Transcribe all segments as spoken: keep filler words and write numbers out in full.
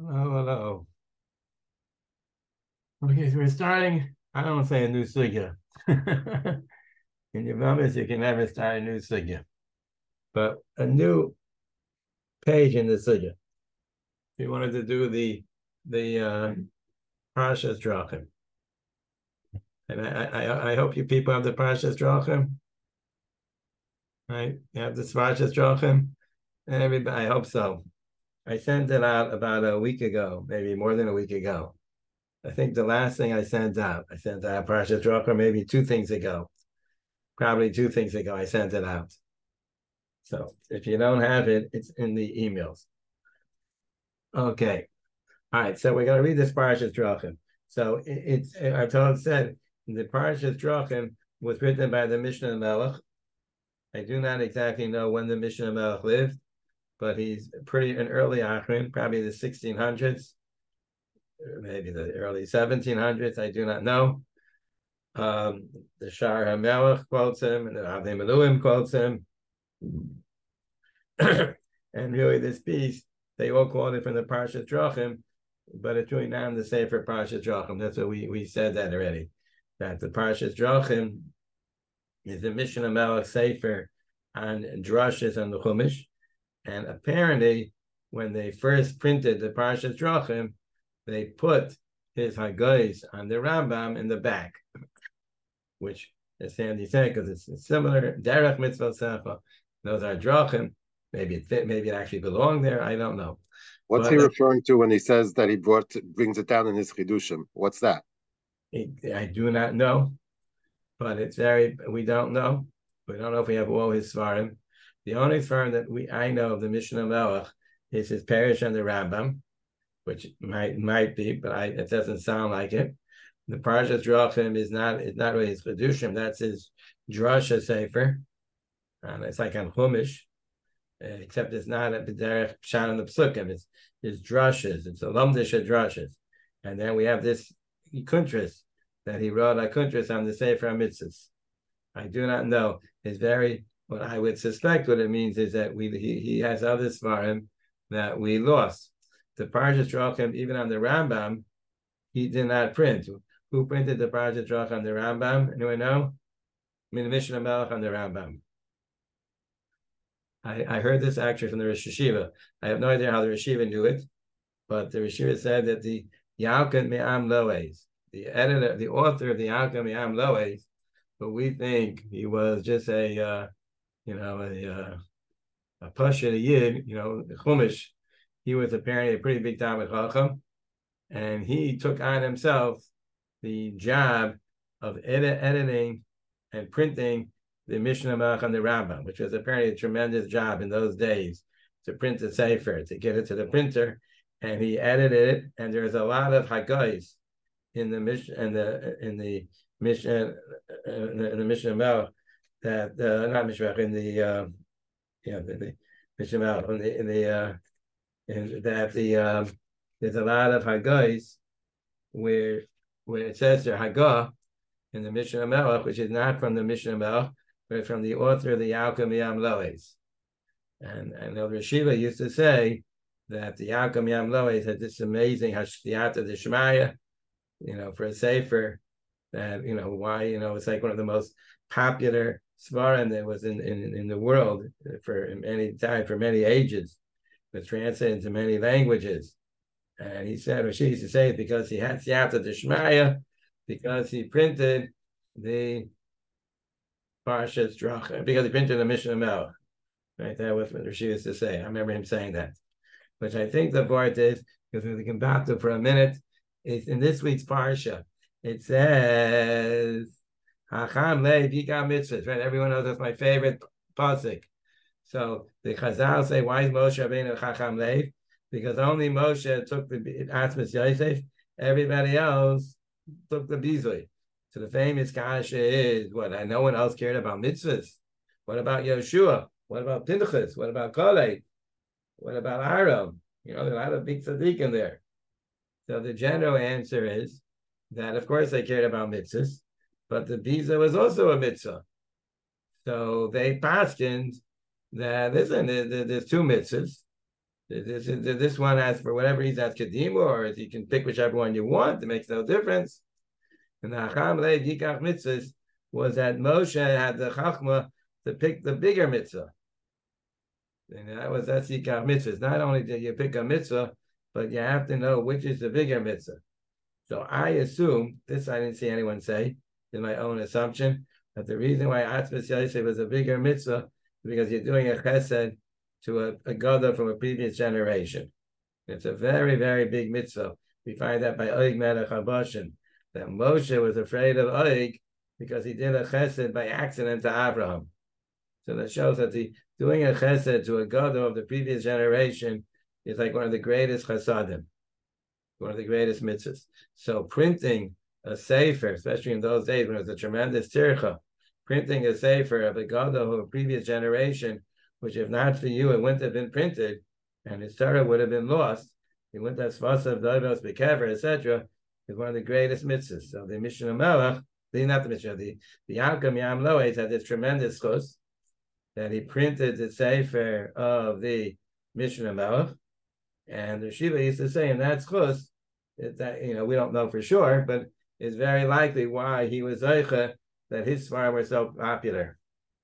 Hello, hello. Okay, so we're starting. I don't want to say a new sugya. In your moments, you can never start a new sugya, but a new page in the sugya. We wanted to do the the uh, Parshas Drachim, and I, I I hope you people have the Parshas Drachim, right? You have the Parshas Drachim, and everybody. I hope so. I sent it out about a week ago, maybe more than a week ago. I think the last thing I sent out, I sent out Parshas Drachim maybe two things ago. Probably two things ago, I sent it out. So if you don't have it, it's in the emails. Okay. All right. So we're going to read this Parashas Drachim. So it, it's, our Torah said, the Parashas Drachim was written by the Mishnah Melech. I do not exactly know when the Mishnah Melech lived, but he's pretty an early Achrim, probably the sixteen hundreds, maybe the early seventeen hundreds. I do not know. Um, the Shar HaMelech quotes him, and the Avnei Miluim quotes him. And really, this piece, they all quote it from the Parshas Drachim, but it's really not in the Sefer Parshas Drachim. That's what we, we said that already. That the Parshas Drachim is the Mishnah Melech Sefer on drushes on the Chumash. And apparently, when they first printed the Parshas Drachim, they put his Hagais on the Rambam in the back, which, as Sandy said, because it's similar, Derech Mitzvah Sefer, those are Drachim. Maybe it fit, maybe it actually belonged there. I don't know. What's But he uh, referring to when he says that he brought brings it down in his chidushim? What's that? it, I do not know, but it's very, we don't know. We don't know if we have all his svarim. The only svarim that we I know of the Mishnah Melech is his parish and the Rambam, which might might be, but I, it doesn't sound like it. The Parshas Drachim is not it's not really his chedushim. That's his drasha sefer, and it's like on Chumash, except it's not a b'derech pshat on the psukim. It's it's drushes. It's a lamdish drushes, and then we have this kuntras that he wrote a kuntras on the Sefer HaMitzvos. I do not know. It's very, what I would suspect what it means is that we he, he has other svarim that we lost. The Parshas Drachim, even on the Rambam, he did not print. Who printed the Parshas Drachim on the Rambam? Anyone know? I mean, the Mishnah Melech on the Rambam. I, I heard this actually from the Rosh Hashiva. I have no idea how the Rosh Hashiva knew it, but the Rosh Hashiva said that the Yalkut Me'am Loes, the editor, the author of the Yalkut Me'am Loes, but we think he was just a, uh, you know, a, uh, a Pasha, a Yid, you know, the Chumash. He was apparently a pretty big Talmid Chacham, and he took on himself the job of edit, editing and printing the Mishnah Melech and the Rambam, which was apparently a tremendous job in those days to print the Sefer, to get it to the printer, and he edited it. And there's a lot of Hagais in the Mishnah in the in the Mishnah in the, in the Mishnah Melech that uh, not Mishnah in the uh, yeah the, the Mishnah Melech in the in the uh, in that the um, there's a lot of Hagais where where it says there Hagah in the Mishnah Melech, which is not from the Mishnah Melech, but from the author of the Yalkut Me'am Loes. And I know Rosh Hashiva used to say that the Yalkut Me'am Loes had this amazing Hashtiyata Deshmaya, you know, for a Sefer, that, you know, why, you know, it's like one of the most popular Svarim that was in, in, in the world for many time, for many ages. It translated into many languages. And he said, Rashi used to say it because he had Siyata Deshmaya, because he printed the Parshas Drachim, because he printed the Mishnah Melech. Right, that was what Rashi used to say. I remember him saying that. Which I think the part is, because we can back to for a minute, it's in this week's Parsha. It says, Hacham Lev Yikam Mitzvahs, right? Everyone knows that's my favorite pasuk. So the Chazal say, why is Moshe Rabbeinu Chacham Lev? Because only Moshe took the Atzmas Yosef, everybody else took the Bizui. So the famous kasha is, what, no one else cared about mitzvahs. What about Yeshua? What about Pinchas? What about Kalei? What about Aaron? You know, there's a lot of big tzaddik in there. So the general answer is that, of course, they cared about mitzvahs, but the Biza was also a mitzvah. So they paskined that, listen, there's two mitzvahs. This, this one has for whatever reason has kedima, or you can pick whichever one you want. It makes no difference. And the Hacham Lev Yikach mitzvahs was that Moshe had the chachma to pick the bigger mitzvah. And that was that's Yikach mitzvahs. Not only did you pick a mitzvah, but you have to know which is the bigger mitzvah. So I assume, this I didn't see anyone say, in my own assumption, that the reason why Atzmas Yosef was a bigger mitzvah is because you're doing a chesed to a, a Goda from a previous generation. It's a very, very big mitzvah. We find that by Og Melech HaBashan, that Moshe was afraid of Og because he did a chesed by accident to Abraham. So that shows that the doing a chesed to a Goda of the previous generation is like one of the greatest chesadim, one of the greatest mitzvahs. So printing a sefer, especially in those days when it was a tremendous tircha, printing a sefer of a Goda of a previous generation, which if not for you, it wouldn't have been printed, and his Torah would have been lost. He wouldn't have Svasav, Doivos, Bekever, et cetera, is one of the greatest mitzvahs. So the Mishnah Melech, the not the Mishnah, the the Yaakov Yam Loes had this tremendous chus that he printed the sefer of the Mishnah Melech, and the Shiva used to say, and that's chus, that you know we don't know for sure, but it's very likely why he was zeicha that his svarim were so popular.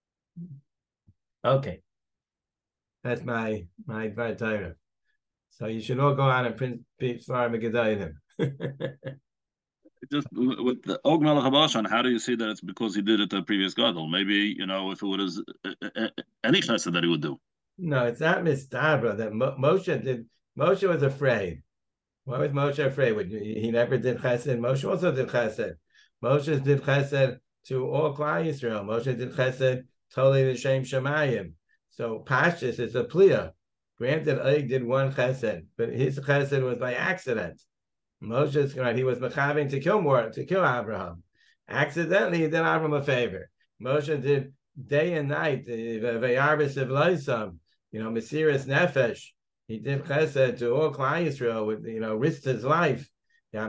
Okay. That's my my Torah. So you should all go out and print Svarim Gedalim. Just with the Og Melech HaBashan, how do you see that it's because he did it to a previous gadol? Maybe, you know, if it was uh, uh, any chesed that he would do. No, it's not mistabra that Mo- Moshe did. Moshe was afraid. Why was Moshe afraid? He, he never did chesed. Moshe also did chesed. Moshe did chesed to all Klal Yisrael. Moshe did chesed totally l'shem Shemayim. So Pashtus is a pliya. Granted, Og did one chesed, but his chesed was by accident. Moshe's right, he was mechaving to kill more, to kill Abraham. Accidentally, he did Abraham a favor. Moshe did day and night, the Vayarbis of Loisam, you know, Mesiris Nefesh. He did chesed to all Klal Yisrael with, you know, risked his life. You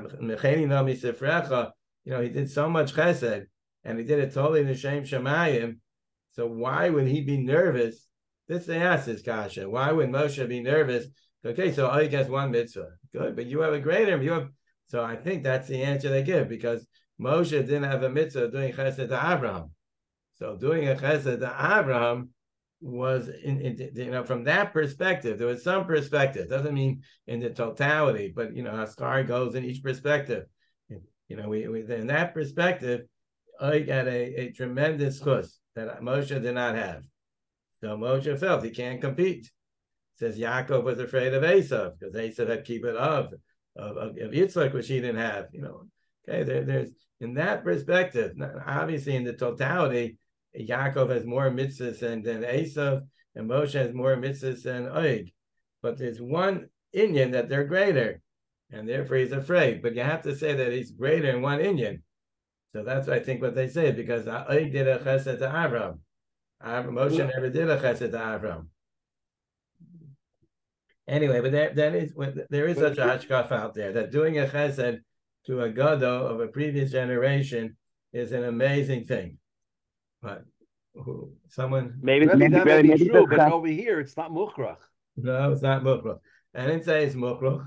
know, he did so much chesed, and he did it totally in the Shem Shemayim. So why would he be nervous? This they ask this kasha. Why would Moshe be nervous? Okay, so Og has one mitzvah. Good, but you have a greater. You have. So I think that's the answer they give, because Moshe didn't have a mitzvah of doing chesed to Abraham. So doing a chesed to Abraham was, in, in you know, from that perspective, there was some perspective. Doesn't mean in the totality, but you know, how scar goes in each perspective. You know, we, we in that perspective, Og had a, a tremendous chus that Moshe did not have. So Moshe felt he can't compete. It says Yaakov was afraid of Esav because Esav had kibbud of, of, of, of Yitzchak, which he didn't have. You know, okay, there, there's in that perspective. Obviously, in the totality, Yaakov has more mitzvahs than, than Esav, and Moshe has more mitzvahs than Og. But there's one inyan that they're greater, and therefore he's afraid. But you have to say that he's greater in one inyan. So that's I think what they say, because Og did a chesed to Avram. Moshe never did a chesed to Avram. Anyway, but there, that is there is such a hashkaf out there that doing a chesed to a gado of a previous generation is an amazing thing. But who, someone maybe, maybe that may be true, but over here it's not mukhrach. No, it's not mukhrach. I didn't say it's mukhrach.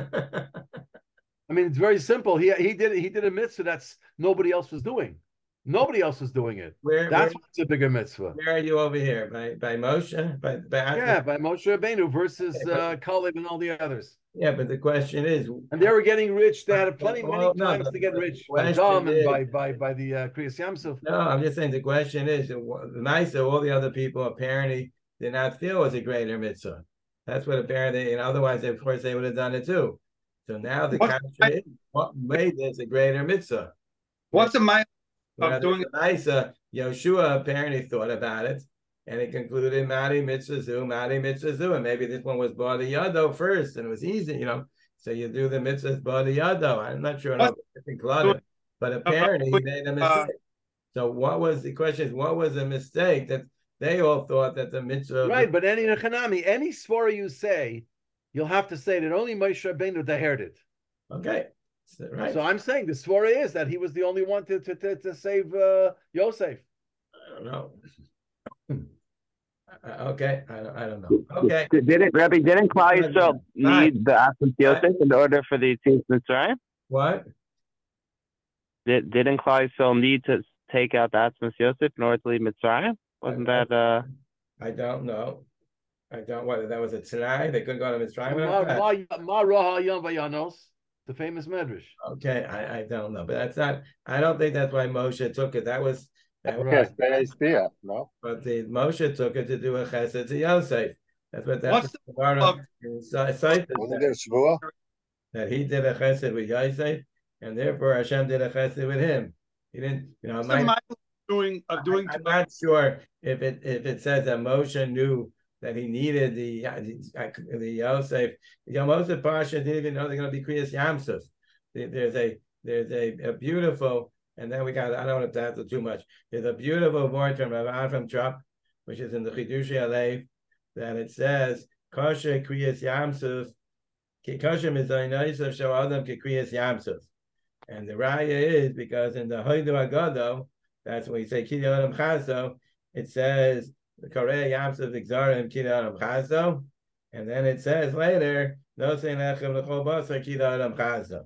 I mean, it's very simple. He he did he did a mitzvah that's nobody else was doing. Nobody else is doing it. Where, That's where, what's a bigger mitzvah. Where are you over here? By by Moshe? By, by yeah, by Moshe Rabbeinu versus okay, but, uh, Kaleb and all the others. Yeah, but the question is, and they were getting rich. They had plenty well, many no, times to get rich by Dom and by by by the uh, Kriyas Yamsuf. No, I'm just saying the question is, the nice of all the other people apparently did not feel it was a greater mitzvah. That's what apparently, and otherwise, of course, they would have done it too. So now the question is, what made this a greater mitzvah? What's the mind? Of doing Isa, Yoshua apparently thought about it, and it concluded Madi Mitzvah Zu, Madi Mitzvah Zu, and maybe this one was Badi Yado first, and it was easy, you know. So you do the mitzvahs Badi Yado. I'm not sure, no, but apparently he made a mistake. So what was the question? Is what was the mistake that they all thought that the mitzvah? Right, but any Nechanami, any svara you say, you'll have to say that only Moshe Rabbeinu dahered it. Okay. Right. So I'm saying the svara is that he was the only one to to to, to save uh, Yosef. I don't know. Uh, okay, I don't, I don't know. Okay. Didn't Rabbi, didn't Klal Yisrael need the Atzmas Yosef in order for the Yetzias Mitzrayim? What? Did, didn't Klal Yisrael need to take out the Atzmas Yosef in order to leave Mitzrayim? Wasn't I, that uh I don't know. I don't whether that was a tonight. They couldn't go to Mitzrayim. Ma Raha Yom Vayanos, the famous medrash. Okay, I, I don't know, but that's not. I don't think that's why Moshe took it. That was that was right. No, but the Moshe took it to do a chesed to Yosef. That's what that's What's the part of that, that he did a chesed with Yosef, and therefore Hashem did a chesed with him. He didn't, you know. What's my, the doing of doing? I, I'm not sure if it if it says that Moshe knew that he needed the the, the Yosef. The Moshe Pasha didn't even know they're going to be Kriyas Yamsuf. There's a there's a, a beautiful, and then we got, I don't want to tackle too much. There's a beautiful word from Avram Trop, which is in the Chidushei Alev, that it says Kosher Kriyas Yamsuf, Kosher Mizaynaisav Shal Adam Kriyas Yamsuf. And the raya is because in the Hoidu Agado, that's when we say Kili Adam Chazo, it says the Korei Yamsuf Exarim Kili Adam Chazo, and then it says later, No Seinechem L'chol Basar Kili Adam Chazo.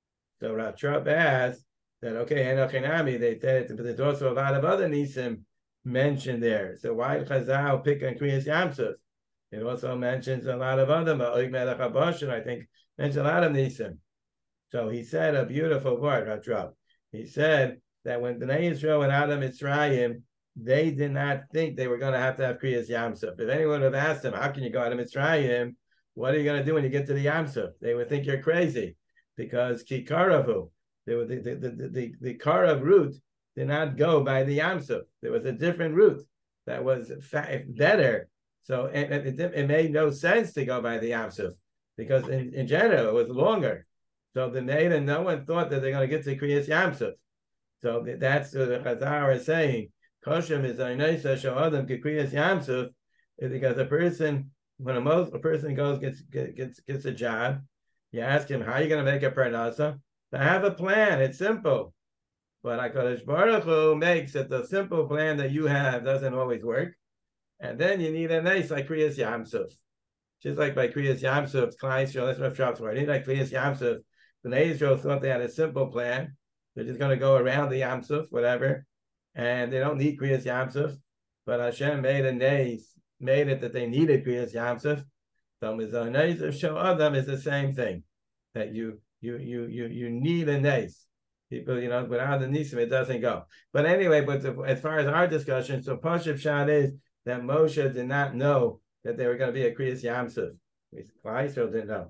So Rav Trop asks that, okay, Enochinami, they said it, but there's also a lot of other Nisim mentioned there. So why did Chazal pick on Kriyas Yamsuf? It also mentions a lot of other, Ma'oig Melech HaBashan, I think, mentions a lot of Nisim. So he said a beautiful word, Rav Trop. He said that when Bnei Yisrael went out of Mitzrayim, they did not think they were going to have to have Kriyas Yamsuf. If anyone would have asked them, how can you go out of Mitzrayim? What are you going to do when you get to the Yamsuf? They would think you're crazy. Because Kikaravu, the the the the, the, the Karav route did not go by the Yamsuf. There was a different route that was fa- better. So it, it, it made no sense to go by the Yamsuf because in, in general it was longer. So the Maiden, no one thought that they're going to get to Kriyas Yamsuf. So that's what the Chazar is saying. Koshem is Aynaisa Shoadam Kriyas Yamsuf is because a person, when a, most, a person goes gets gets gets a job. You ask him, how are you going to make a parnasa? To have a plan, it's simple. But HaKadosh Baruch Hu makes it the simple plan that you have doesn't always work. And then you need a nice like Kriyas Yamsuf. Just like by Kriyas Yamsuf, Klal Yisrael, that's what Shop's word. Like Kriyas Yamsuf, the Israel thought they had a simple plan. They're just going to go around the Yamsuf, whatever. And they don't need Kriyas Yamsuf. But Hashem made a nays, made it that they needed Kriyas Yamsuf. So Mizaynais of Shal Adam is the same thing. That you you you you you need a nace. People, you know, without the nisim, it doesn't go. But anyway, but the, as far as our discussion, so Pashup Shad is that Moshe did not know that they were going to be a Kriyas Yamsuf. Klal Yisrael didn't know.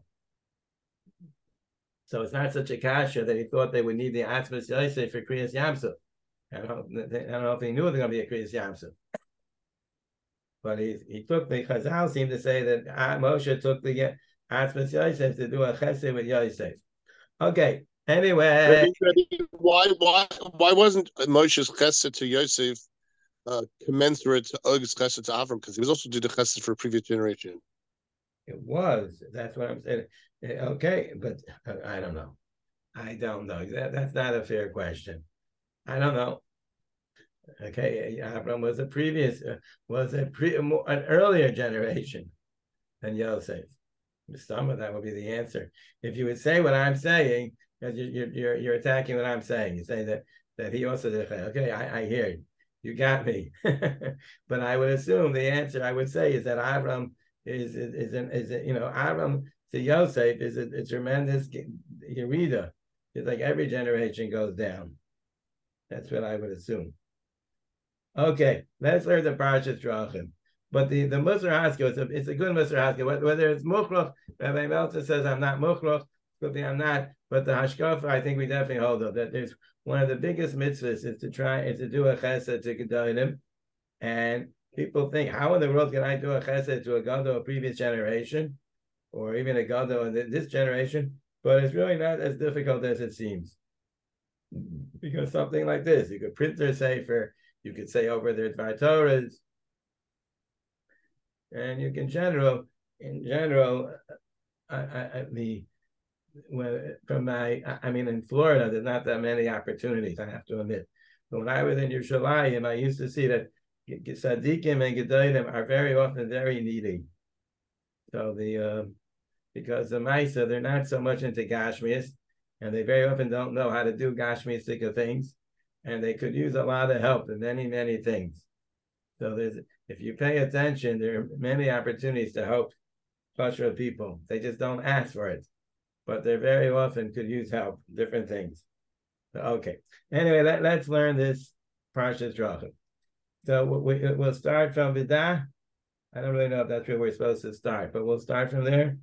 So it's not such a kasha that he thought they would need the Atzmas Yosef for Kriyas Yamsuf. I don't, I don't know if he knew they were going to be a Kriyas Yamsuf. But he he took the Chazal seemed to say that Moshe took the Atzmas Yosef to do a chesed with Yosef. Okay. Anyway, why why why wasn't Moshe's chesed to Yosef uh, commensurate to Og's chesed to Avram? Because he was also did the chesed for a previous generation. It was. That's what I'm saying. Okay, but I don't know. I don't know. That that's not a fair question. I don't know. Okay, Avram was a previous, uh, was a pre, an earlier generation than Yosef. Some of that would be the answer. If you would say what I'm saying, because you're you're you're attacking what I'm saying, you say that that he also did. Okay, I, I hear you. You got me. But I would assume the answer I would say is that Avram is is is, an, is a, you know Avram to Yosef is a, a tremendous yerida. It's like every generation goes down. That's what I would assume. Okay, let's learn the Parashat Drachim. But the, the Musar Haskell, it's a, it's a good Musar Haskell. Whether it's Muchroch, Rabbi Meltzer says I'm not Muchroch, could be I'm not, but the Hashkafa, I think we definitely hold up that there's one of the biggest mitzvahs is to try is to do a chesed to Gedolim. And people think, how in the world can I do a chesed to a Gadol, a previous generation, or even a Gadol in this generation? But it's really not as difficult as it seems. Because something like this, you could print their sefer, you could say over their Dvar Torahs, and you can general, in general, I, I, the when, from my, I mean, in Florida, there's not that many opportunities, I have to admit. But when I was in Yerushalayim, I used to see that Tzaddikim and Gedolim are very often very needy. So the uh, because the Maisa, they're not so much into Gashmias, and they very often don't know how to do Gashmiastic things, and they could use a lot of help in many, many things. So there's, if you pay attention, there are many opportunities to help kosher people. They just don't ask for it, but they very often could use help, different things. So, okay. Anyway, let, let's learn this Parshas Drachim. So we, we'll start from Vidah. I don't really know if that's where we're supposed to start, but we'll start from there.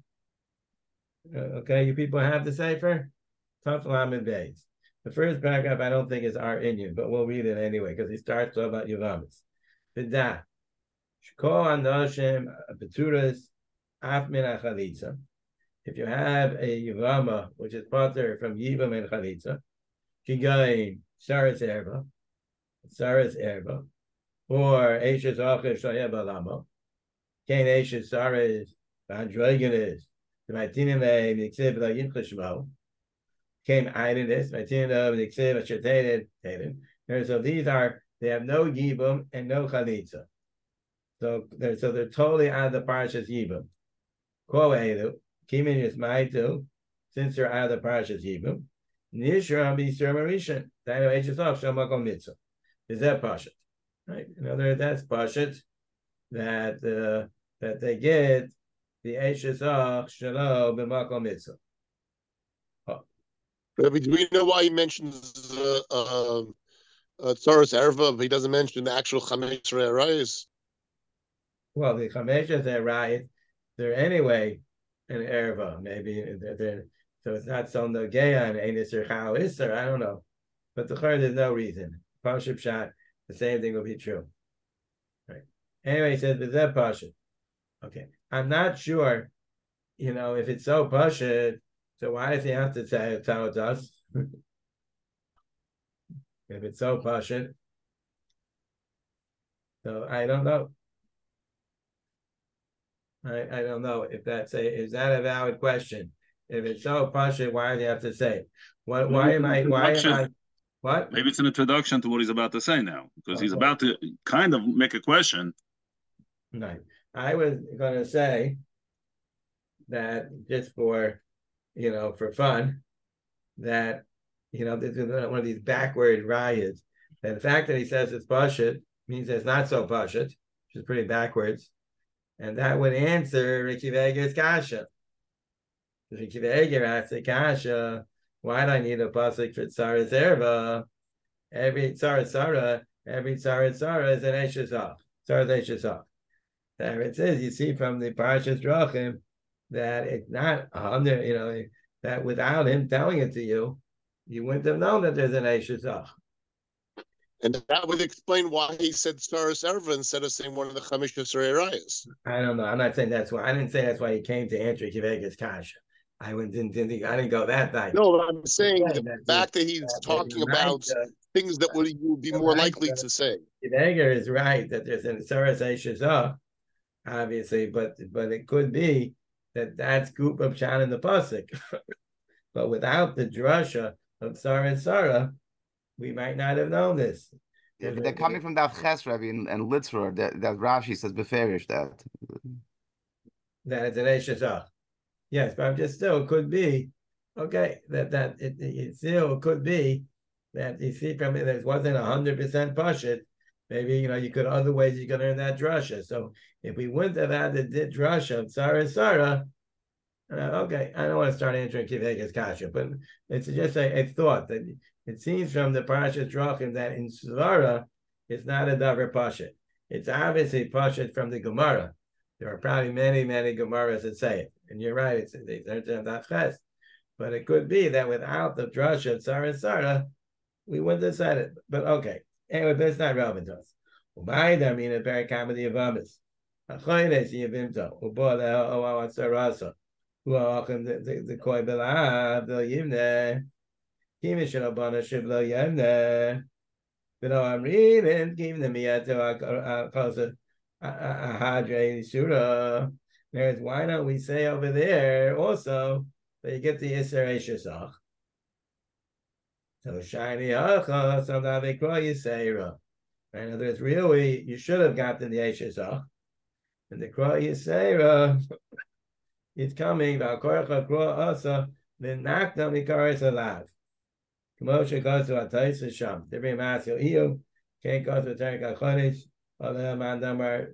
Okay, you people have the Sefer? Taf Lamed Beis. The first paragraph I don't think is our Inyan, but we'll read it anyway because he starts talking about Yevamis. Vidah. Shkol Anoshim Beturas Af Min HaChalitza. If you have a Yevama, which is pater from Yivam and Chalitza, Kigain Saras Erba, Saras Erba, or Ashes Achish Shayeb Alama, Kain Ashes Saras Vandrogenes, the Matinime, the Ksiv La Yinchashmo, came Idinus, Matinum, the Ksiv Ashatated, Tated. So these are, they have no Yibum and no Chalitza. So they're, so they're totally out of the Parshas Yibum. Ko Edu, Kimin is Maitu, since they're out of the Parshas Yibum. Nishra B'Yisur Marishan, Dino Ashes Ach Shamakom Mitzvah. Is that Pashat? Right? In other words, that's Pashat that uh, that they get the Ashes Ach Shalo B'Makom Mitzvah. Oh. Do we know why he mentions uh, uh, uh, Tzoros Erva, but he doesn't mention the actual Chamesh Re'arayis? Well, the Chamesh Re'arayis, they're anyway an Erva, maybe they're, they're, so it's not so Nogeya and Einis or Chao Isser, I don't know. But the Chor, there's no reason. Pashut Pshat, the same thing will be true. Right. Anyway, he says, V'zeh Pashut. Okay. I'm not sure, you know, if it's so Pashut, so why does he have to tell, tell it us? If it's so Pashut. So I don't know. I, I don't know if that's a, is that a valid question? If it's so Pashut, why do you have to say it? What, why am I, why am I, what? Maybe it's an introduction to what he's about to say now, because okay. He's about to kind of make a question. Right. I was going to say that just for, you know, for fun, that, you know, this is one of these backward riots. And the fact that he says it's Pashut means it's not so Pashut, which is pretty backwards. And that would answer Ricky Vega's kasha. Ricky Vega asked the kasha, why do I need a pasuk for Tzaras Erva? Every Tzaras Sara, every Tzaras Sara is an Eshesach. Tzaras Eshesach. There it says, you see from the Parashas Drachim that it's not a hundred, you know, that without him telling it to you, you wouldn't have known that there's an Eshesach. And that would explain why he said Tzaras Erva instead of saying one of the Chamesh Re'arayis. I don't know. I'm not saying that's why. I didn't say that's why he came to answer Kivega's kasha. I went, didn't, didn't think, I didn't go that night. No, I'm saying yeah, the that fact that he's that talking about right, uh, things that would you would be more right, likely uh, to say. Kivega is right that there's an Tzaras Eshesach, obviously, but but it could be that that's Gup of Shan in the pasuk. But without the drasha of Tzaras Sara, we might not have known this. Yeah, they're coming from that Ches Rebbe and, and Litzrer, that, that Rashi says beferish that. That it's an Eshesach. Yes, but I'm just still, it could be, okay, that that it, it still could be that you see from it, it wasn't one hundred percent Pashut. Maybe, you know, you could, other ways you could earn that drasha. So if we wouldn't have had the drasha of Tzaras Sara, uh, okay, I don't want to start answering Kivega's kasha, but it's just a, a thought that it seems from the Parashas Drachim that in Svara, it's not a davar Pashut. It's obviously Pashut from the Gemara. There are probably many, many Gemaras that say it. And you're right, it's not ches. But it could be that without the drasha of Tzaras Sara, we wouldn't have said it. But okay. Anyway, but it's not relevant to us. I mean, a very common the Yavamis. Achoynes Yavimto, Ubola, Owa Sarasa, Uachim, the Koi Bela, the Yimne, Kimishan Abana Shibla Yemne. But I'm reading, give them Miato Akasa Ahadre Surah. There's why don't we say over there also that you get the Isser Eshesach. So shiny acha, so now they call you Seira. Right? In other words, really, you should have gotten the Eishesach. And the Kra Yisera is coming, Valkorcha Kra Asa, then Nakna Mikaris Alav. Moshe goes to Atais Sham. They bring Masio Iyo, can't go to Terika Chodesh, Aleh Mandamar,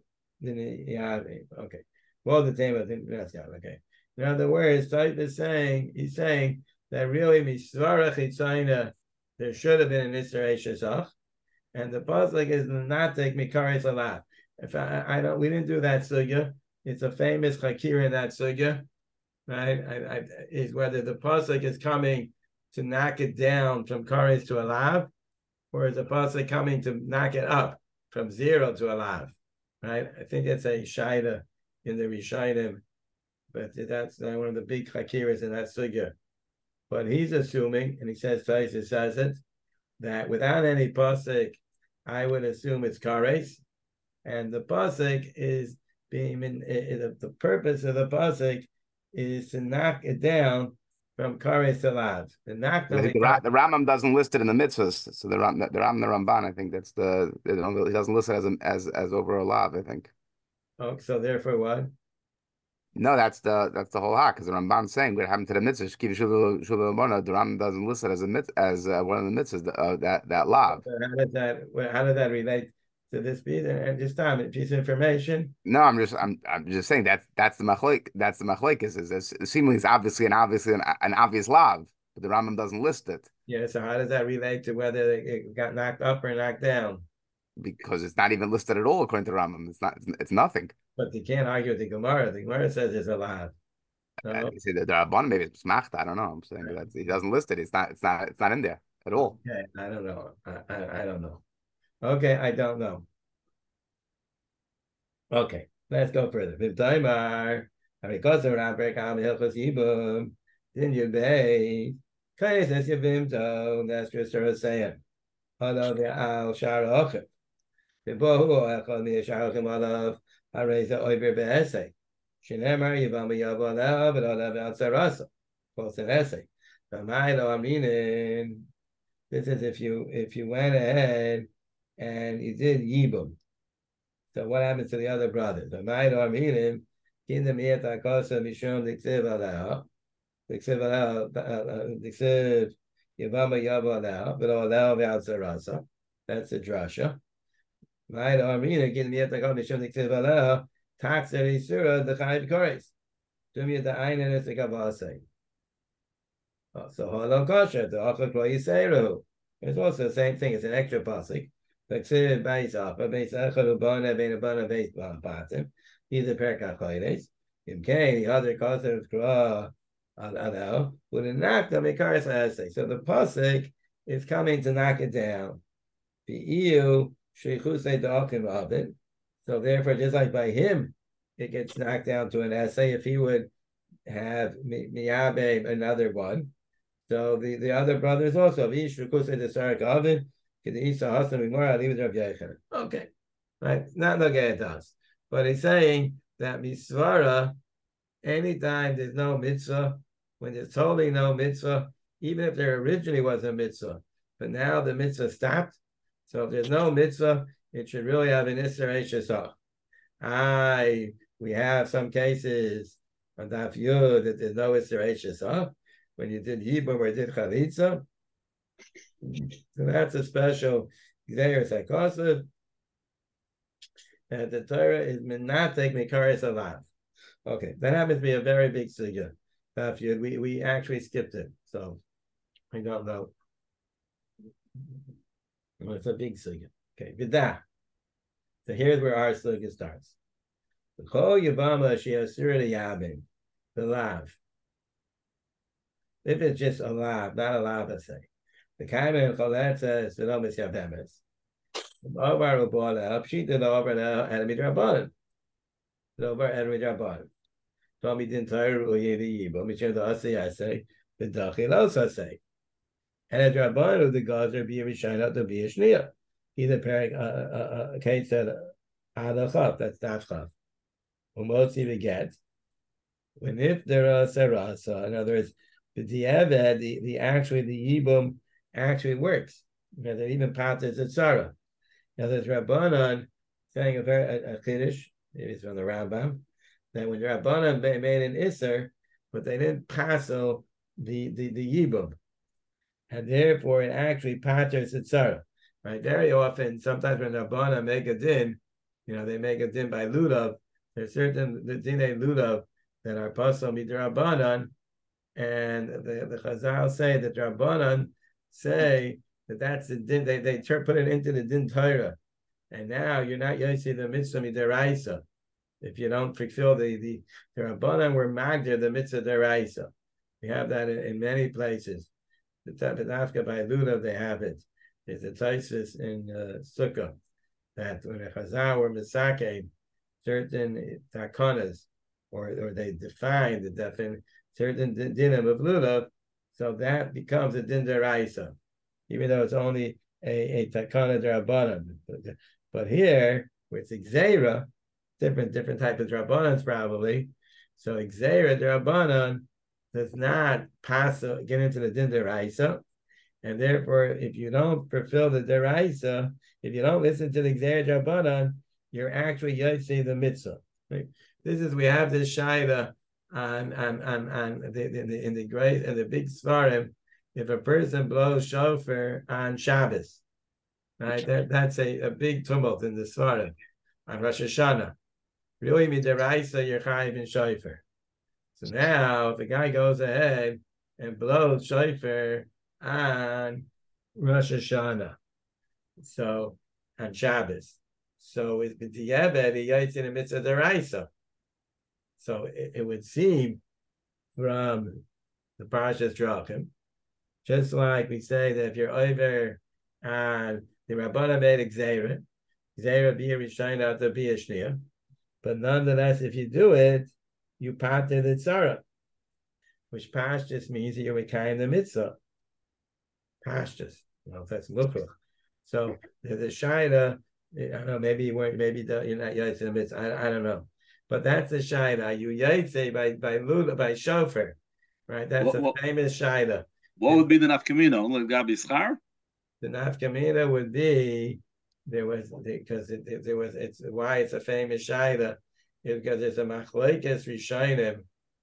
okay. Well, the name of the okay. In other words, Taif is saying, he's saying that really, Misvarach Yitzayna, there should have been an Isser Eishesach. And the pasuk is not take mikaris alav. If I, I don't, we didn't do that sugya. It's a famous chakir in that sugya, right? I, I, is whether the pasuk is coming to knock it down from karis to alav, or is the pasuk coming to knock it up from zero to alav, right? I think it's a shaida in the Rishayim, but that's not one of the big chakiras in that sugya. But he's assuming, and he says, Taisa says it, that without any pasuk, I would assume it's kares, and the pasuk is being in, in, in, the purpose of the pasuk is to knock it down from kares to lav. The knock I think the, Ra- the Rambam doesn't list it in the mitzvahs, so the Ram, the Ram, the Ramban, I think that's the he doesn't list it as a, as as over a lav. I think. Oh, so therefore what? No, that's the that's the whole hack because the Ramban's saying what happened to the mitzvah. The Rambam doesn't list it as a mit, as uh, one of the mitzvahs uh, that that lav. So how does that how does that relate to this piece? And just time a piece of information. No, I'm just I'm I'm just saying that's that's the machloek that's the machlekes is is seemingly it's obviously an obviously an, an obvious lav, but the Rambam doesn't list it. Yeah. So how does that relate to whether it got knocked up or knocked down? Because it's not even listed at all according to the Rambam. It's not. It's, it's nothing. But you can't argue with the Gemara. The Gemara says it's a lav. No? Uh, you see the Rabban, maybe it's smacht. I don't know. I'm saying that he doesn't list it. It's not. It's not. It's not in there at all. Okay, I don't know. I, I, I don't know. Okay, I don't know. Okay, let's go further. V'daimar, because of Rabbeik Am Hilchos Yibum, Din Yudbei, Kais Es Yivimto. That's just her saying. Although the Al Shar Ochim, V'bohu Echad Mi Shar Ochim Alav Hareza Oiber BeEsei. Shinemar Yivam Yavo Alav V'Alav Al Sarasa. Close an essay. V'Maylo Amrinin. This is if you if you went ahead and you did Yibum. So what happens to the other brothers? V'Maylo Amrinin. Kindem Yeta Kosa Mishum Diksiv Alav. Diksiv Alav. Diksiv Yavama Yavo Alav. V'Alav Al Sarasa. That's the drasha. Right, Armina, getting the Yetagam Mishum Diksiv Alav. Taxer Isura, the Chayiv Kores. Dumi the Einen is the Gavasei. So Holo Kosher, the Achak Lo Yiseiru. It's also the same thing, it's an extra pasuk. Diksiv Beis Apa, Beis Echad Ubana, Bein Ubana, Beis Batim. He's a Perka Chodesh. In K, the other Kosher of Kra Alav would have knocked the Mikaris Asay. So the pasuk is coming to knock it down. The E U, Sheichusei Da'akim Avin. So therefore, just like by him, it gets knocked down to an essay. If he would have Miyabe, another one. So the, the other brothers also. Okay. Right. Not Nogay does. But he's saying that Misvara, anytime there's no mitzvah, when there's totally no mitzvah, even if there originally was a mitzvah, but now the mitzvah stopped. So if there's no mitzvah, it should really have an Isser Eishesach. I we have some cases on Daf Yud that there's no Isser Eishesach. When you did Yibum or did Chalitza, so that's a special Gzeir Sakosav. And the Torah is Minatek Mikaris Alav. Okay, that happens to be a very big sugya. Daf Yud, we we actually skipped it, so I don't know. Well, it's a big sugya. Okay, Vidah. So here's where our sugya starts. The Chol Yavama Shiasura Yabim, the lav. If it's just a lav, not a lav, I say. The Kaima and Cholet says, the Nomis Yavemes. The Ovar Ubola, Upsheet the Over now, and Midrabanan. The Over and Midrabanan. Tommy didn't tire Uyedi Yibo, Michel the Asi, I say, the Dachilos, I say. And a Draban of the gods are being shined out to be a Shnia. Either pairing uh, uh, uh, Kate said Adachav, that's Dafchav. Umotzi the get. When if there are Sarasa, in other words, the Diavad, the, the actually the Yibum actually works. Because even Pat is a Sarah. Now there's Rabbanan saying a very a, a Kiddush, maybe it's from the Rambam, that when Rabbanan made an Isser, but they didn't passel the, the, the Yibum. And therefore it actually paters the tzara. Right? Very often, sometimes when Rabbanan make a din, you know, they make a din by Lulav, there's certain the dinei Lulav that are pasal midrabanan, and the, the Chazal say that Rabbanan say that that's the din, they, they put it into the din Torah. And now you're not yossi the mitzvah midaraisa. If you don't fulfill the, the, the Rabbanan were magdir the mitzvah deraisa. We have that in, in many places. The Tafka by Lulav, they have it. There's a Taisus in uh, Sukkah that when a Chazal were misake certain takonas, or, or they define the defin certain dinim of Lulav, so that becomes a din deraisa, even though it's only a, a takana derabanan. But here, where it's Xera, different different type of drabanans probably. So Xera derabanan does not pass get into the din deraisa, and therefore, if you don't fulfill the deraisa, if you don't listen to the Xera derabanan, you're actually yotzi the mitzvah. Right? This is we have this shaila on on on on the, in the in the great and the big svarim. If a person blows shofar on Shabbos, right, that, that's a, a big tumult in the svarim on Rosh Hashanah. Really, midaraisa you're chayiv in shofar. So now, if a guy goes ahead and blows shofar on Rosh Hashanah, so on Shabbos, so it's b'diavad he yaitz in a mitzvah deraisa. So it, it would seem from the Parashas Drachim, just like we say that if you're over on the Rabbanan made Xera, Xera be a Rishayna to be a Shnia, but nonetheless, if you do it, you pater the tzara, which pashtus means that you're kind the mitzvah. Pashtus, you know, that's mukhrach. So the, the shayna, I don't know, maybe you weren't, maybe the, you're not yaitz in the mitzvah. I, I don't know. But that's the shayla. You yaitze by by lula by shofar, right? That's what, a what, famous shayla. What would be the nafkamina? Only gabi schar? The nafkamina would be there was because it, it, there was it's why it's a famous shayla is because there's a machlekes rishonim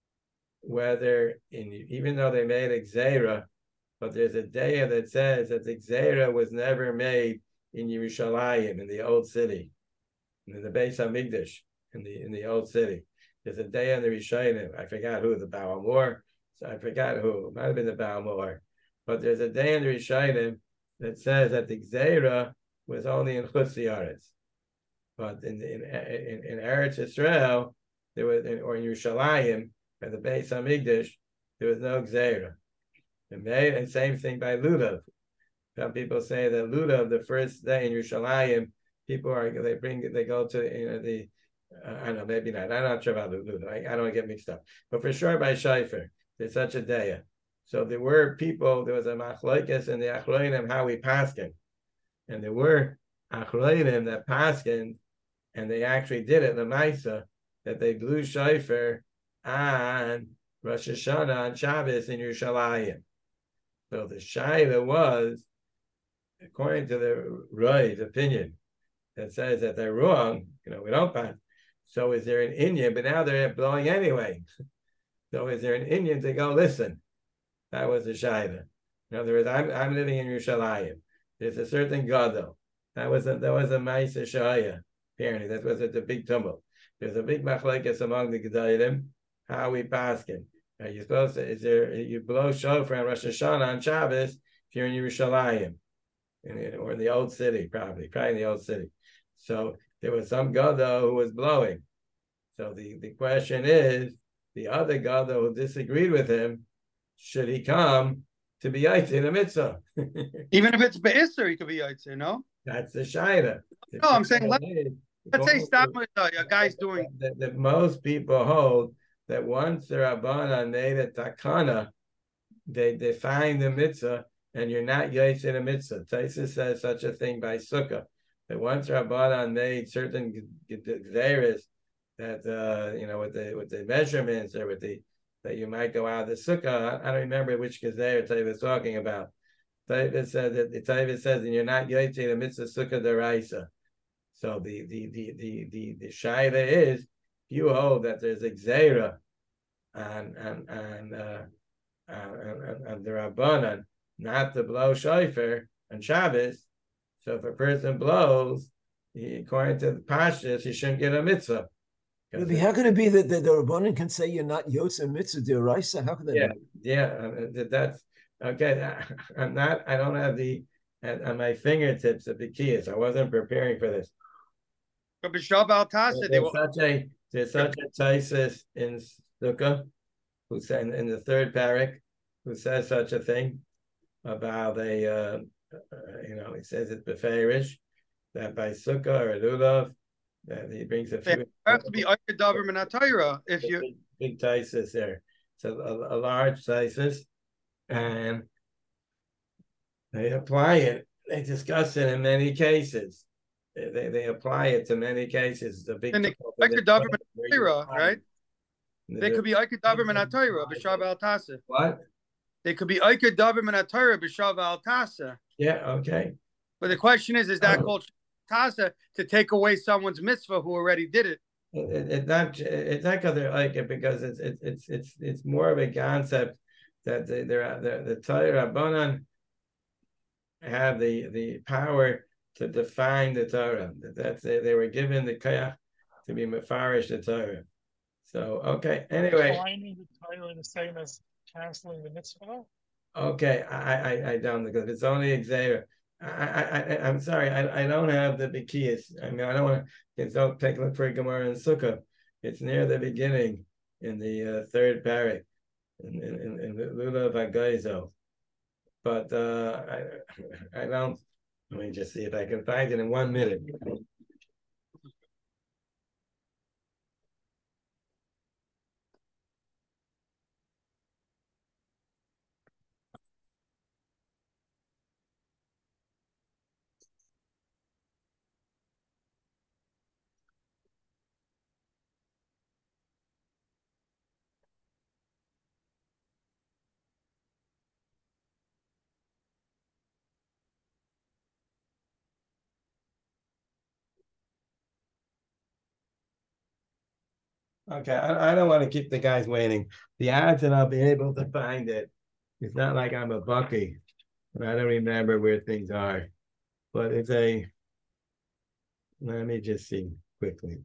whether in even though they made a Xera, but there's a daya that says that the Xera was never made in Yerushalayim in the old city, in the Beis Hamikdash. In the in the old city, there's a day on the Rishonim. I forgot who the Baal Mor. So I forgot who. It might have been the Baal Mor, but there's a day in the Rishonim that says that the Xera was only in Chutz Yaretz, but in in in, in Eretz Yisrael there was, in, or in Yerushalayim at the Beis Hamikdash, there was no Xera. And, and same thing by Lulav. Some people say that Lulav, the first day in Yerushalayim, people are they bring they go to you know the Uh, I don't know, maybe not. I'm not sure about Lulu. I, I don't get mixed up. But for sure by Shaifer, there's such a day. So there were people, there was a machlokes in the achroinim, how we paskin. And there were achroinim that paskin, and they actually did it, the Maisa, that they blew Shaifer on Rosh Hashanah, on Shabbos in Yerushalayim. So the Shaila was, according to the Roi's opinion, that says that they're wrong, you know, we don't pass. So is there an Indian? But now they're blowing anyway. So is there an Indian to go, listen, that was the Shaila. In other words, I'm, I'm living in Yerushalayim. There's a certain Gadol. That was a, that was a Maisa Shaya, apparently. That was a, the big tumult. There's a big machlekes among the Gedolim, how we paskin. Are you supposed to, is there, you blow shofar on Rosh Hashanah on Shabbos if you're in Yerushalayim, in, or in the old city, probably, probably in the old city. So there was some Gadol who was blowing. So the, the question is, the other Gadol who disagreed with him, should he come to be Yaitse in a mitzvah? Even if it's Be'isr, he could be Yaitse, no? That's the Shaila. No, I'm saying, let, let's say stop with uh, a guy's doing... That, that most people hold that once the Rabbanan made a takana, they define the mitzvah, and you're not Yaitse in a mitzvah. Taisa says such a thing by Sukkah. That once Rabbanan made certain gzeres that uh, you know with the with the measurements or with the that you might go out of the sukkah. I, I don't remember which gezer he was talking about, Tavis says that the Tavis says, and you're not yotze the mitzvah sukkah deraisa. So the the the the the the shaila is, if you hold that there's a gzeira and and and uh, and, and, and the rabbanan not to blow shofar and Shabbos. So if a person blows, he, according to the pashtus, he shouldn't get a mitzvah. Rabbi, how can it be that the, the rabbanan can say you're not yotze mitzvah deraisa? How can that yeah, be? Yeah, uh, that's okay. I'm not. I don't have the at, on my fingertips of the keys. I wasn't preparing for this. But Bishab al Tasa, they There's were such a there's such a thesis in Sukkah, who said in, in the third parak, who says such a thing about a uh, uh, you know, he says it's beferish that by Sukkah or Lulav that he brings a few. They have to be Aikadavar Minatayra if you big, big thesis there. So a, a large thesis, and they apply it. They discuss it in many cases. They, they, they apply it to many cases. The big Aikadavar Minatayra, right? They could be Aikadavar Minatayra, Bishab al Tasa. What? They could be Aikadavar Minatayra, Bishab al Tasa. Yeah, okay. But the question is, is that oh. called Tasa to take away someone's mitzvah who already did it? It, it, it's not. It's not because they're like it because it's it's it's it's it's more of a concept that they, they're the the Torah Rabbanan have the the power to define the Torah. That's they, they were given the koyach to be mefarish the Torah. So okay. Anyway, defining the Torah the same as canceling the mitzvah. Okay, I I I don't because it's only Xavier. I, I, I, I'm sorry, I, I don't have the Bikiyas. I mean, I don't want to don't take a look for Gemara and Sukkah. It's near the beginning in the uh, third parak in in, in Lulav Hagaizo. But uh, I I don't. Let me just see if I can find it in one minute. Okay, I, I don't want to keep the guys waiting. The odds that I'll be able to find it, it's not like I'm a Bucky, but I don't remember where things are. But it's a, let me just see quickly.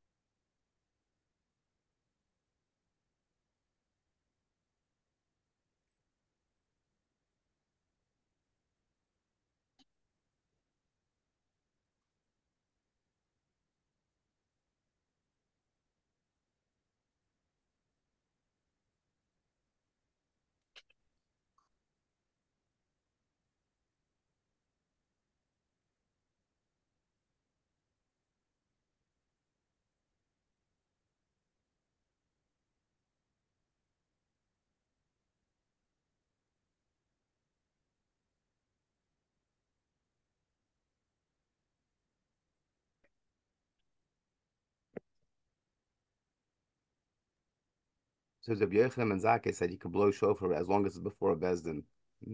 So the Yochanan and Zakkai said you could blow shofar as long as it's before a bezdin.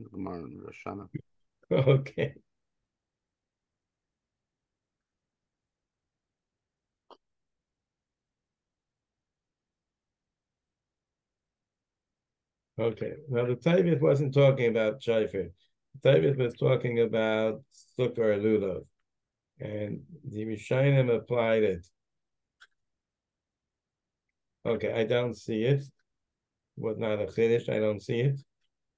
Okay. Okay. Now the Tavis wasn't talking about shofar. The Tavis was talking about sukkah or lulav, and the Rishonim applied it. Okay, I don't see it. Was not a chiddush. I don't see it.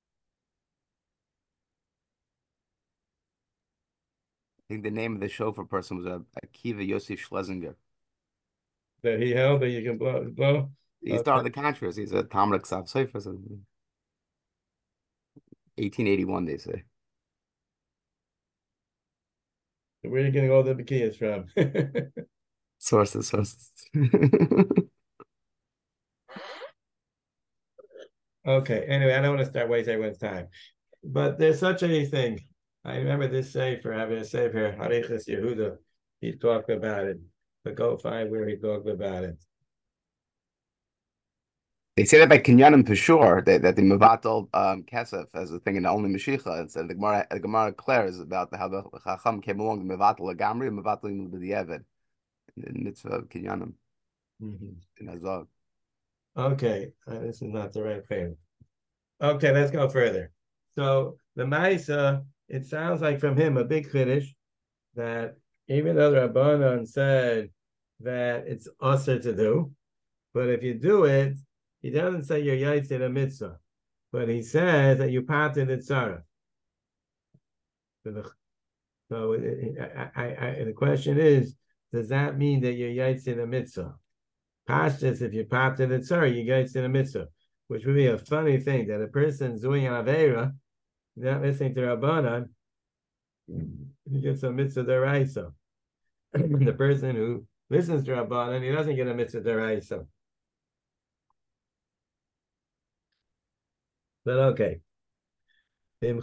I think the name of the shofar person was uh, Akiva Yosef Schlesinger. That he held that you can blow. blow? He started okay. the controversy. He's a Talmud Ksav Sefer. eighteen eighty-one, they say. Where are you getting all the bikiyas from? sources, sources. Okay, anyway, I don't want to start wasting everyone's time. But there's such a thing. I remember this sefer, having a sefer, Harichas Yehuda, he talked about it. But go find where he talked about it. They say that by Kinyanim Peshur, that, that the Mevatel um, Kesef as a thing in the only Mashiach. It's, and the Gemara, the Gemara declares about how the Chacham came along, the Mevatel Agamri, and Mevatel B'diavad, in the mitzvah of Kinyanim. Mm-hmm. In Azog. Okay, uh, this is not the right frame. Okay, let's go further. So the Maisa, it sounds like from him a big chiddush that even though the Rabbanon said that it's usher to do, but if you do it, he doesn't say you're yaitz in a mitzvah, but he says that you pater the tzara. So, so I, I, I, the question is, does that mean that you're yaitz in a mitzvah? Pashtus, if you pater the tzara, you yaitz in a mitzvah, which would be a funny thing that a person's doing an aveira, not listening to Rabbanan, he gets a mitzvah deraisa. The person who listens to Rabbanan, he doesn't get a mitzvah deraisa. But okay. Maybe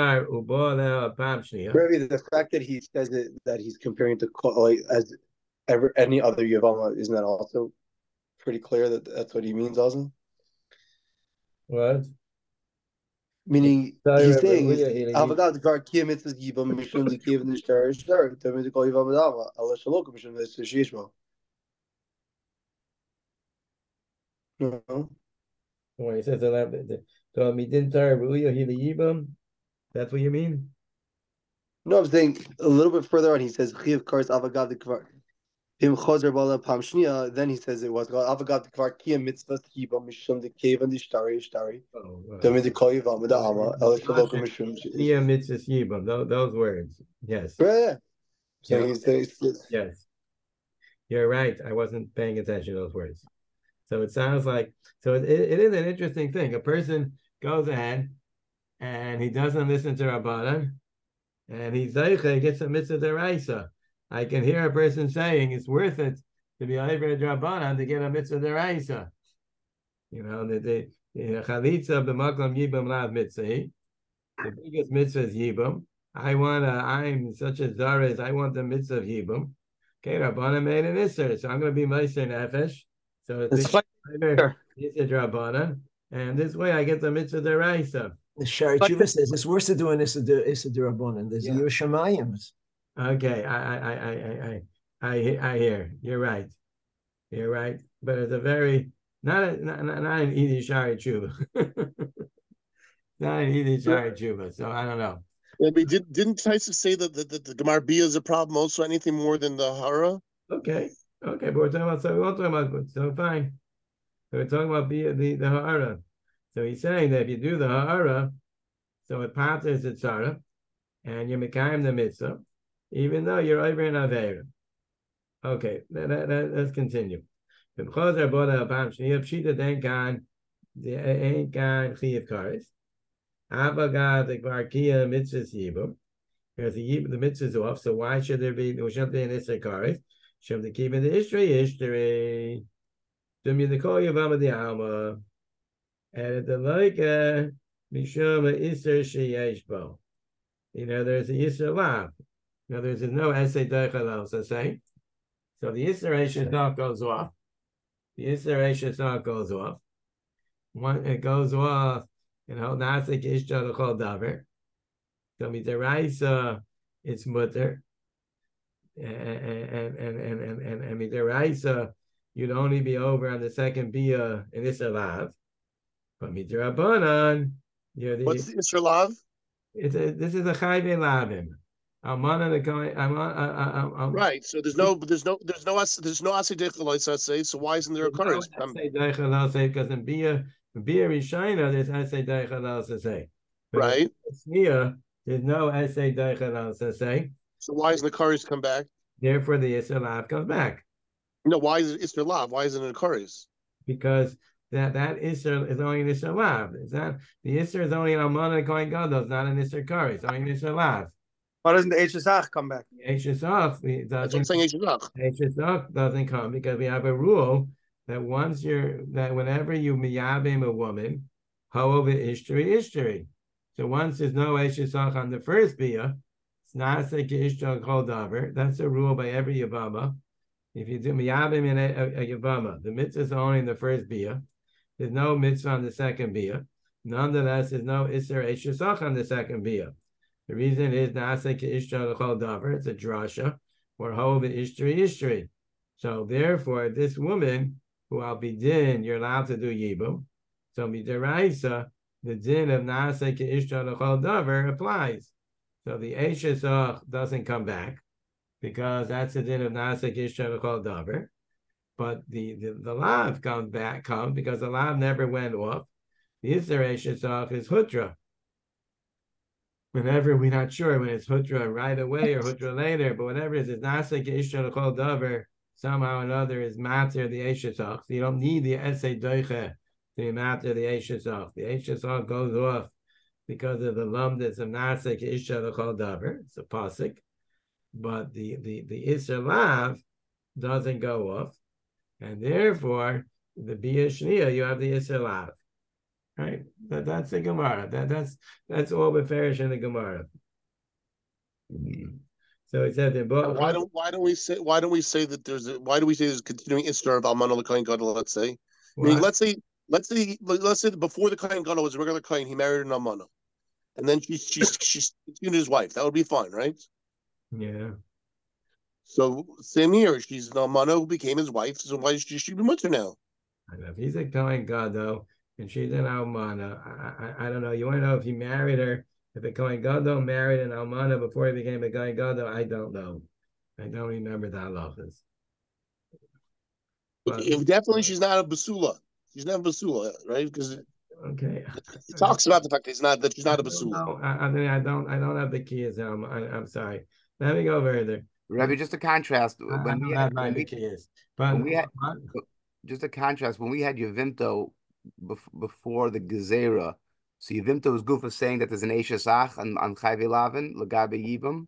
the fact that he says it, that he's comparing to like as ever any other Yavama, isn't that also pretty clear that that's what he means, also? What? Meaning he's saying Avagad Kvar Kia Mitzvah Yibam Mishum the Kiev and the Shtar Shtar to me to call Yivam Dava Allah Shalom Mishum the Shishma. No. When he says that, so he didn't tell Yibam. That's what you mean? No, I'm saying a little bit further on. He says Chiv Kars Avagad Kvar Him Chozer Bala Pam Shnia. Then he says it was Avagad Kvar Kia Mitzvah Yibam Mishum the Kiev and the Shtar Shtari. To me to call Yivam Dava Allah Shalom Mishum. Kia Mitzvah Yibam. Those, those words. Yes. Yeah. So yeah. he says yes. You're right. I wasn't paying attention to those words. So it sounds like, so it, it is an interesting thing. A person goes ahead and he doesn't listen to Rabbanan and he's Zeiche, gets a mitzvah deraisa. I can hear a person saying it's worth it to be over Rabbanan to get a mitzvah deraisa. You know, the the chalitza b'makom yibam lav mitzvah. The biggest mitzvah is yibam. I want to, I'm such a zares, I want the mitzvah of yibam. Okay, Rabbanan made an isser, so I'm going to be meiser nefesh. So it's a Drabbana, and this way I get the mitzvah deraisa. The Shari Tshuva says it's worse to do an Issa Drabbana. There's a Yerushalayim. Okay, I, I, I, I, I, I hear. You're right. You're right. But it's a very not a, not, not an Idi Shari Tshuva. Not an Idi Shari Tshuva. So I don't know. I mean, did, didn't Taisa say that the, the, the Gemar Bia is a problem also? Anything more than the Hara? Okay. Okay, but we're talking about, so we're not talking about, so fine. So we're talking about the, the, the ha'ara. So he's saying that if you do the ha'ara, so it patters the tzara, and you mekayim the mitzvah, even though you're over in aveira. Okay, that, that, that, let's continue. Because the ain't gone chiyav kares. Avagad the gvarkia mitzvah yibum. Because the the mitzvah is off, so why should there be no something in issur kares? Shem the keep in the history, history. Dum you the call you vama the alma, and the like uh mishum issur sheyeshbo. You know, there's a issur lav. You know, there's no essay dechalal, so say. So the issur eshesach goes off. The issur eshesach goes off. One it goes off, you know, nasik ishta the chol davar. So me deraisa, it's mutter. And and and and and and, and midiraisa, you'd only be over on the second bia in Isser Lav. But midirabanan, you're the what's the Isser Lav? It's a this is a chayve lavim. I'm on the going. I'm on. Right. So there's no, there's no, there's no, there's no asay dechalais say. So why isn't there a chorus? Asay dechalais say because in bia bia rishayna there's asay dechalais say. Right. Here there's no asay dechalais say. So why isn't the chorus come back? Therefore, the Isser Lav comes back. No, why is it Isser Lav? Why isn't it a chorus? Because that that Isser is only an Isser Lav. It's not the Isser is only an Almana Kohen Gadol. It's not an Isser Kari. It's only an Isser Lav. Why doesn't the Hesach come back? Hesach doesn't. That's what I'm saying. Hesach. Hesach doesn't come because we have a rule that once you're that whenever you miyabim a woman, however ishtari ishtari. So once there's no Hesach on the first bia. That's a rule by every Yavama. If you do miyabim in a, a, a Yavama, the mitzvah is only in the first bia. there's no mitzvah on the second bia. Nonetheless, there's no Isser Eshesach on the second bia. The reason is Nase Ishtra L'chol Davar. It's a drasha, or Hov Ishtri Ishtri. So therefore, this woman who I'll be din, you're allowed to do Yibum. So midiraisa, the din of Nase Ishtra L'chol Davar applies. So the Eshesach doesn't come back because that's the din of Nase Ishtra L'chol Davar. But the, the, the lav comes back, comes because the lav never went off. The Isser Eshesach is Hutra. Whenever we're not sure when it's Hutra right away or Hutra later, but whatever it is, it's Nase Ishtra L'chol Davar, somehow or another is matter the Eshesach. So you don't need the Esei Doiche to be matter the Eshesach. The Eshesach goes off because of the lumdus of Nase Ishtra L'chol Davar. It's a pasuk. But the, the, the Isser Lav doesn't go off. And therefore, the Bia Shnia, you have the Isser Lav. Right? That, that's the Gemara. That, that's that's all the Farish in the Gemara. Mm-hmm. So it said that. Why don't why don't we say why don't we say that there's a, why do we say there's a continuing Isser of Alman L'Kohen Gadol? Let's say, I mean, let's say let's say let's say that before the Kohen Gadol was a regular Kohen, he married an Almana, and then she she's she's continued his wife. That would be fine, right? Yeah. So same here. She's an Almana who became his wife. So why should she be mutter now? I know. If he's a Kohen Gadol and she's an Almana, I, I I don't know. You want to know if he married her? If a Kohen Gadol married an Almana before he became a Kohen Gadol, I don't know. I don't remember the halachas. But if definitely she's not a basula. She's not a basula, right? Because okay, it talks about the fact that it's not that she's not a basula. No, I, I mean I don't I don't have the keys. I'm I, I'm sorry. Let me go further. Rabbi, just a contrast. I, when I we had had, when we, keys, but when we had, just a contrast. When we had Yevimto bef- before the Gezerah, so Yevimto was Gufa saying that there's an Eshesach on on Chayv Lavin Lagabe Yibam.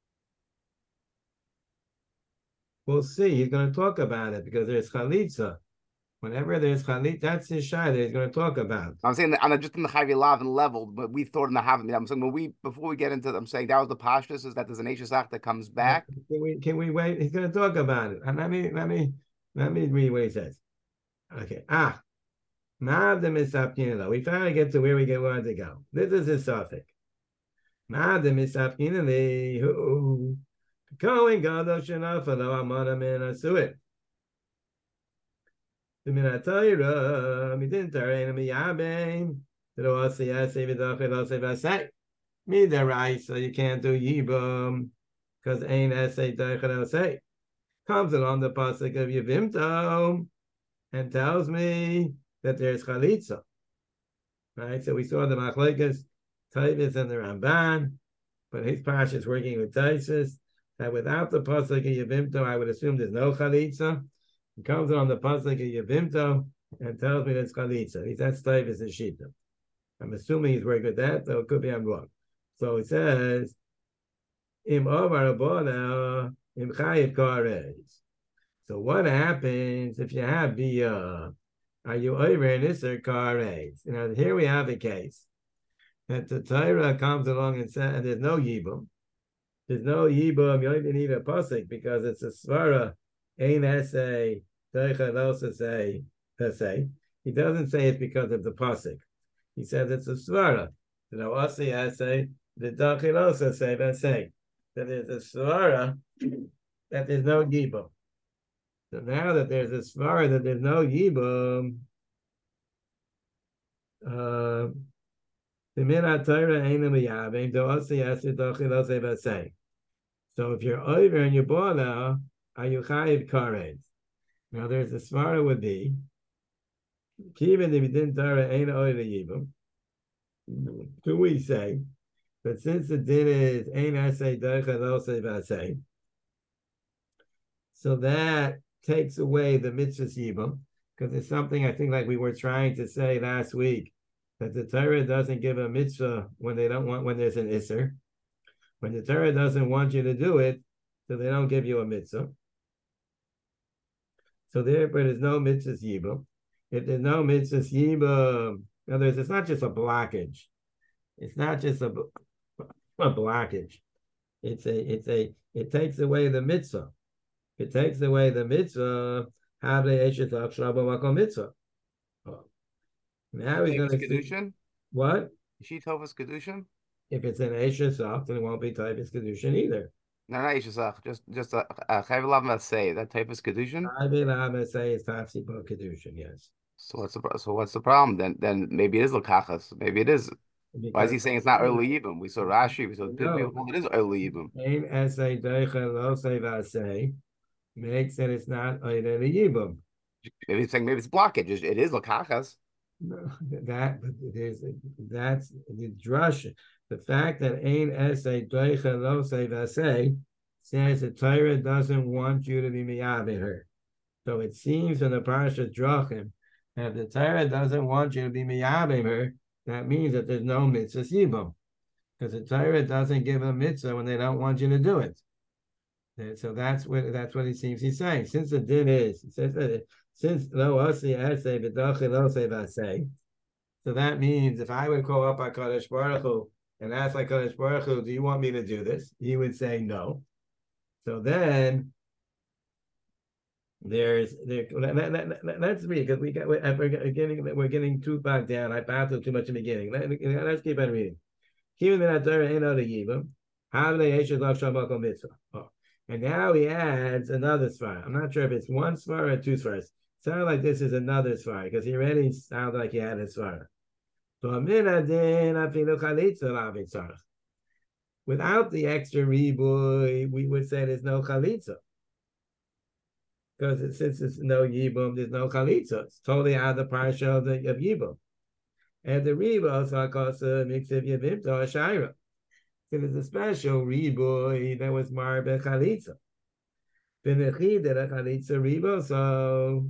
We'll see. He's going to talk about it because there's chalitza. Whenever there's chalitza, that's his shai that he's going to talk about. I'm saying that on just in the Chayv Lavin level, but we thought in the Havim. I'm saying when we before we get into, I'm saying that was the pashtus is that there's an Eshesach that comes back. Can we can we wait? He's going to talk about it. And let me let me let me read what he says. Okay. Ah, Ma'adim Misapkinila. We finally get to where we get wanted to go. This is his suffix. Ma'adim Misapkinila. Who? Kohen Gadol Shenafalo Amana Min Asuit. The Minatayra Midin Tarein Miyabein. The Rosi Yasei Vidachel Osei Vasei. Midarai, so you can't do Yibum because Ein Esei Dachel Osei. Comes along the pasuk of Yevimto and tells me that there's Chalitza. Right? So we saw the Machlekes, Tavis and the Ramban, but his parsha is working with Taisus. That without the pasuk of Yevimto, I would assume there's no chalitza. He comes on the pasuk of Yevimto and tells me that's chalitza. He says Tavis and Shita. I'm assuming he's working with that, though it could be I'm wrong. So it says, Im Ovar Abona, Im Chayiv Kares. So what happens if you have the, uh, are you over in Isser Kares? You know, here we have a case that the Torah comes along and says, and there's no Yibum. There's no Yibum, you don't even need a pasuk because it's a svara, ein essay, teicha also say, say. He doesn't say it's because of the pasuk. He says it's a svara. You know, also essay, the dachil also say, say. That there's a svara that there's no Yibum. So now that there's a svara that there's no Yibum, uh, so if you're over and you're born now, are you chayiv kares? Now there's a svara would be, even if you didn't Torah ain't over yibum. Do we say that since the din is ain't essay doicha losei vasei, so that takes away the mitzvah yibum, because it's something I think like we were trying to say last week. That the Torah doesn't give a mitzvah when they don't want, when there's an Isser. When the Torah doesn't want you to do it, so they don't give you a mitzvah. So therefore there's no mitzvah yibum. If there's no mitzvah yibum, in other words, it's not just a blockage. It's not just a, a blockage. It's a, it's a, it takes away the mitzvah. It takes away the mitzvah, have the eshet achshra b'makom mitzvah. Now he's going to Kedushin. What? Is she Tovas Kedushin? If it's an Eishesach, then it won't be Tovas Kedushin either. No, not Eishesach. Just just a Chayv say that Tovas Kedushin. Chayv say is Tafsi Bo Kedushin. Yes. So what's the so what's the problem? Then then maybe it is Lakachas. Maybe it is. Because why is he saying it's not early Yibum? We saw Rashi. We saw people. It is early Yibum. Ain essay Deicha Lo Say Vasei makes that it's not early Yibum. Maybe it's saying maybe it's blockage. It is Lakachas. No, that there's that's the drush. The fact that Ain essay Deicha Lo Say Vasei says the Torah doesn't want you to be miyabed her. So it seems in the Parashat Drachim that if the Torah doesn't want you to be miyabed her, that means that there's no mitzvah yibum, because the Torah doesn't give a mitzvah when they don't want you to do it. And so that's what that's what it seems he's saying. Since the din is since since lo asi asay v'dachi lo say v'asay, so that means if I would call up HaKadosh Baruch Hu and ask HaKadosh Baruch Hu, do you want me to do this? He would say no. So then there's there. Let, let, let, let's read because we got we're, we're getting we're getting too bogged down. I battled too much in the beginning. Let, let's keep on reading. Oh. And now he adds another svara. I'm not sure if it's one svara or two svaras. Sounds like this is another svara because he already sounded like he had a svara. Without the extra riboy, we would say there's no chalitza. Because it, since it's no yibum, there's no chalitza. It's totally out of the parsha of, the, of yibum. And the ribo, so I call it a mix of yibim to a shaira. So there's a special ribo that was marbe chalitza. V'nechid that a chalitza ribo, so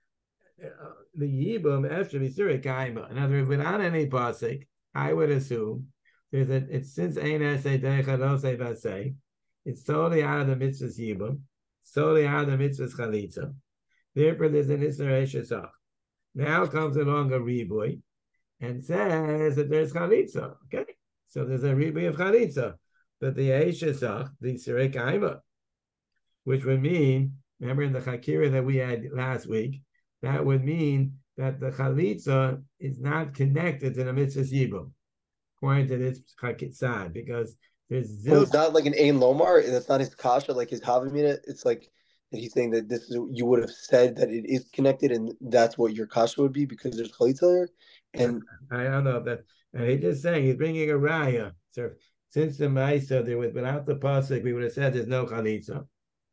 uh, the yibum after Misura kaima. In other words, without any pasik, I would assume there's a, it's since ein esay decha lo say vasay, it's totally out of the mitzvah's yibum. Solely out of the mitzvah's chalitza. Therefore, there's an Isser Shesach. Now comes along a riboy and says that there's chalitza. Okay, so there's a riboy of chalitza, but the Shesach, the Sirei Kaima, which would mean, remember in the Chakira that we had last week, that would mean that the chalitza is not connected to the mitzvah's yibum, according to this Chakitzad, because there's zil- well, it's not like an Ein Lomar, and it's not his kasha, like his Havamina. It's like he's saying that this is, you would have said that it is connected, and that's what your kasha would be because there's chalitza there. And I don't know that. And he's just saying he's bringing a raya. So since the Maisa there was without the pasuk, we would have said there's no chalitza.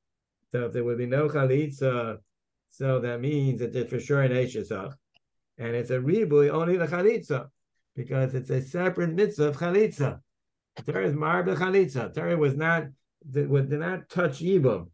So if there would be no chalitza, so that means that there's for sure an Eishesach, and it's a ribui only the chalitza because it's a separate mitzvah of chalitza. Torah is marbe chalitza. Torah was not did, did not touch yibum.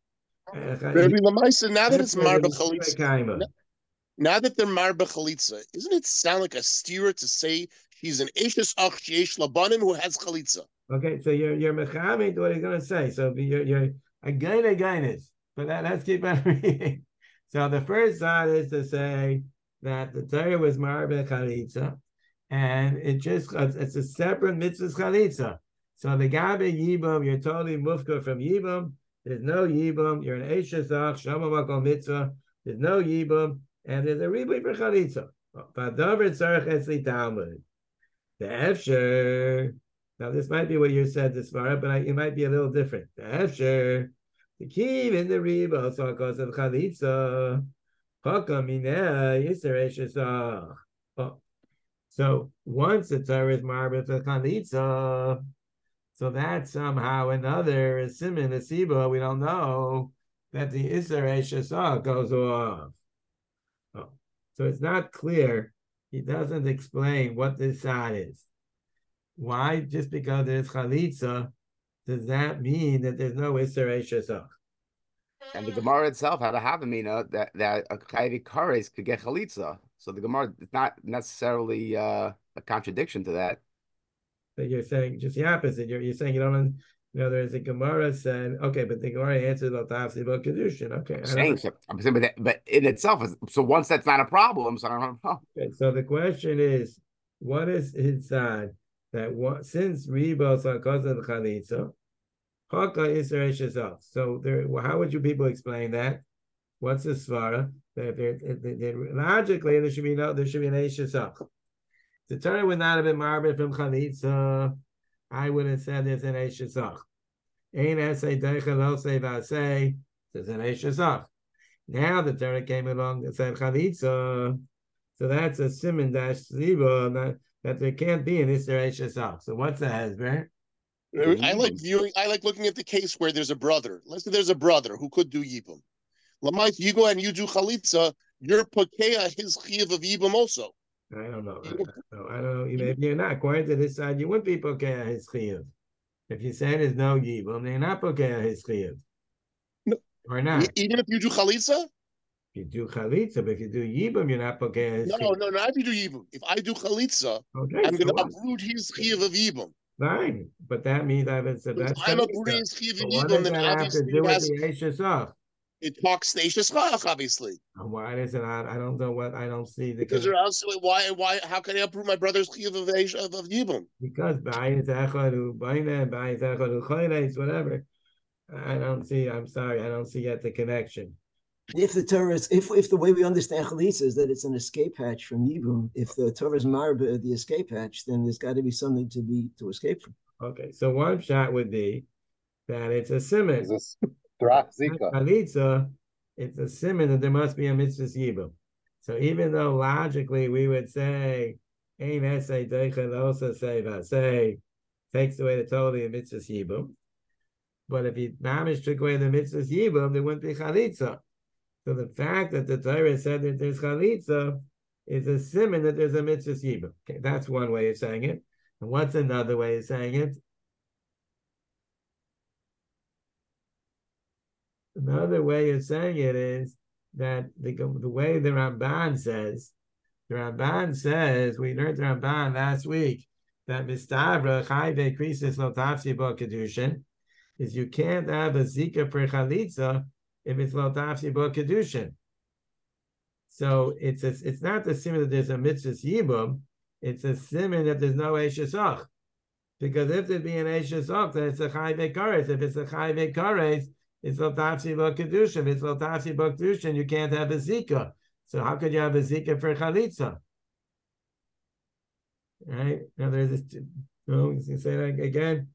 Rabbi Lamaisa, now that it's marbe chalitza, now that they're marbe chalitza, isn't it sound like a stira to say he's an eshes ach sheyesh labanim who has chalitza? Okay, so you're you're mechamid what he's going to say. So you're you're again again is, but that, let's keep on reading. So the first side is to say that the Torah was marbe chalitza, and it just it's a separate mitzvah chalitza. So the gabe yibum, you're totally mufka from yibum. There's no yibum. You're an eishesach shama makom mitzvah. There's no yibum, and there's a riboy for chalitza. V'adavar tzarich esli talmud. The efsher. Now this might be what you said this far, but I, it might be a little different. The efsher. The key in the ribo so because of chalitza. Hakam mineh yiser eishesach. So once the Torah is marbe for chalitza. So that somehow another is simin the siba. We don't know that the Isser Shesach goes off. Oh. So it's not clear. He doesn't explain what this side is. Why? Just because there's chalitza, does that mean that there's no Isser Shesach? And the Gemara itself had a havamina that that a chayvi kares could get chalitza. So the Gemara is not necessarily uh, a contradiction to that. That you're saying just the opposite. You're, you're saying you don't, you know, there's a Gemara said, okay, but the Gemara answered Latafsi about Kedushin. Okay. I'm saying, so, I'm saying, but, that, but in itself, is, so once that's not a problem, so I don't know. Okay, so the question is, what is inside that what, since Rebos are because of the Chalitza, Chaka Isser Shesach. So there, well, how would you people explain that? What's the svara? That there, there, there, logically, there should be no, there should be an Shesach. the Torah would not have been marble from chalitza, I would have said it's an eishesach. Ein esay deichel osay v'asay, it's an eishesach. Now the Torah came along and said chalitza, so that's a siman dash ziba that, that there can't be an iser eishesach. So what's the hezber? I like viewing. I like looking at the case where there's a brother. Let's say there's a brother who could do yibum. Lamait, you go and you do chalitza. You're pokea his chiyuv of yibum also. I don't know. I don't know. I don't know. Maybe you're not. According to this side, you wouldn't be pokea his chiyuv. If you say there's no yibum, then you're not pokea his chiyuv. No. Or not. Even if you do chalitza? You do chalitza, but if you do yibum, you're not pokea his no, chiyuv. No, no, not if you do yibum. If I do chalitza, okay, I'm so going to uproot his chiyuv of yibum. Fine, but that means I've said that's I'm uprooting his chiyuv of yibum, then obviously it has the eishesach. It talks eishesach, obviously. Why does it? I, I don't know what I don't see the. Because they're also why why how can I uproot my brother's chiyuv of of, of yibum? Because bayis echadu bayne bayis echadu choyles whatever. I don't see. I'm sorry. I don't see yet the connection. If the Torah is, if if the way we understand chalitza is that it's an escape hatch from Yibum, if the Torah is marba the escape hatch, then there's got to be something to be to escape from. Okay, so one shot would be that it's a siman. It's a chalitza, it's a siman that there must be a mitzvah yibum. So even though logically we would say ein esay deichel osa say vasay takes away the totally mitzvah yibum, but if he mamish took away the mitzvah yibum, there wouldn't be chalitza. So the fact that the Torah said that there's chalitza is a siman that there's a mitzvah yibum. Okay, that's one way of saying it. And what's another way of saying it? Another way of saying it is that the, the way the Ramban says, the Ramban says, we learned the Ramban last week, that Mistavra Chayve Krisis Lo Tafsi Bo Kedushin, is you can't have a Zika for Chalitza if it's Lo Tafsi Bo Kedushin. So it's a, it's not the siman that there's a mitzvah yibum, it's a siman that there's no eishesach. Because if there'd be an eishesach, then it's a Chayve Kares. If it's a Chayve Kares, it's Lo Tafsi Bo Kedushin. If it's Lo Tafsi Bo Kedushin, you can't have a Zika. So how could you have a Zika for Chalitza? Right? Now there's this, no, you can say that again.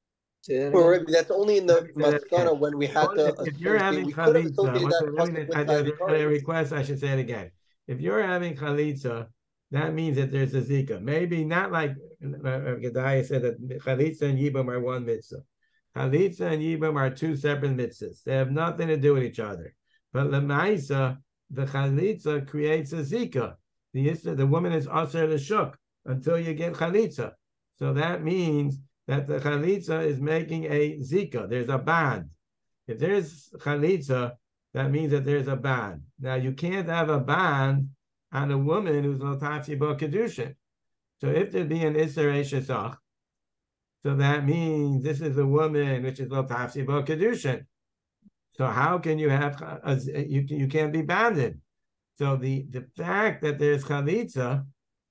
Or that's only in the maskana when we had to. If you're having chalitza, I request I should say it again. If you're having chalitza, that means that there's a zika. Maybe not like Gedaliah said that chalitza and yibum are one mitzvah. Chalitza and yibum are two separate mitzvahs. They have nothing to do with each other. But lemaisa, the chalitza creates a zika. The the woman is aser l'shuk until you get chalitza. So that means that the chalitza is making a zika. There's a band. If there's chalitza, that means that there's a band. Now you can't have a band on a woman who's lo tafsi bo kedushin. So if there be an iser eshesach, so that means this is a woman which is lo tafsi bo kedushin. So how can you have a, you you can't be banded? So the the fact that there's chalitza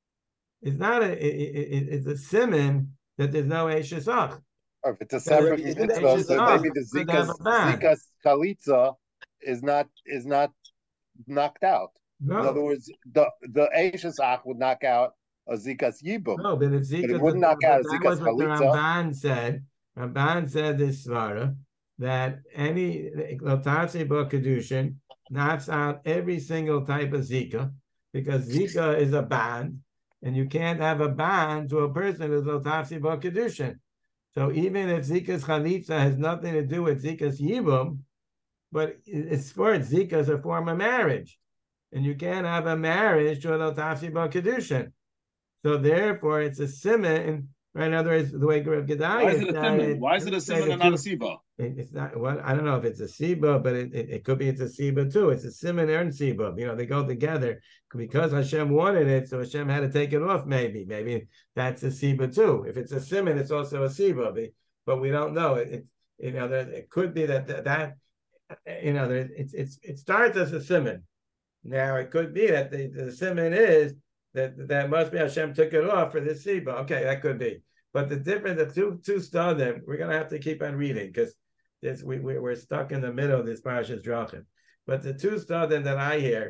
is not a it, it, it's a siman that there's no eishesach. If it's a separate mitzvah, so maybe the Zika's, Zika's chalitza is not is not knocked out. No. In other words, the the eishesach would knock out a Zika's yibum. No, but if Zika's, but it wouldn't knock out a Zika's chalitza. The Ramban said, Ramban said this svara that any lotatzi bo kedushin knocks out every single type of Zika because Zika is a band. And you can't have a ban to a person who's lo tafsi bo kedushin. So even if Zika's chalitza has nothing to do with Zika's yibum, but it's for Zika is a form of marriage, and you can't have a marriage to a lo tafsi bo kedushin. So therefore, it's a siman. Right? In other words, the way Gedaliah. Why is it a siman? Why is it a siman and not a siba? It's not. Well, I don't know if it's a siba, but it, it, it could be it's a siba too. It's a siman and siba. You know, they go together because Hashem wanted it, so Hashem had to take it off. Maybe, maybe that's a siba too. If it's a siman, it's also a siba. But we don't know. It, it you know, there, it could be that that, that you know, there, it's it's it starts as a siman. Now it could be that the, the siman is that that must be Hashem took it off for this siba. Okay, that could be. But the difference, the two two stadim, we're gonna have to keep on reading because we, we we're stuck in the middle of this parashas drachim. But the two stadim that I hear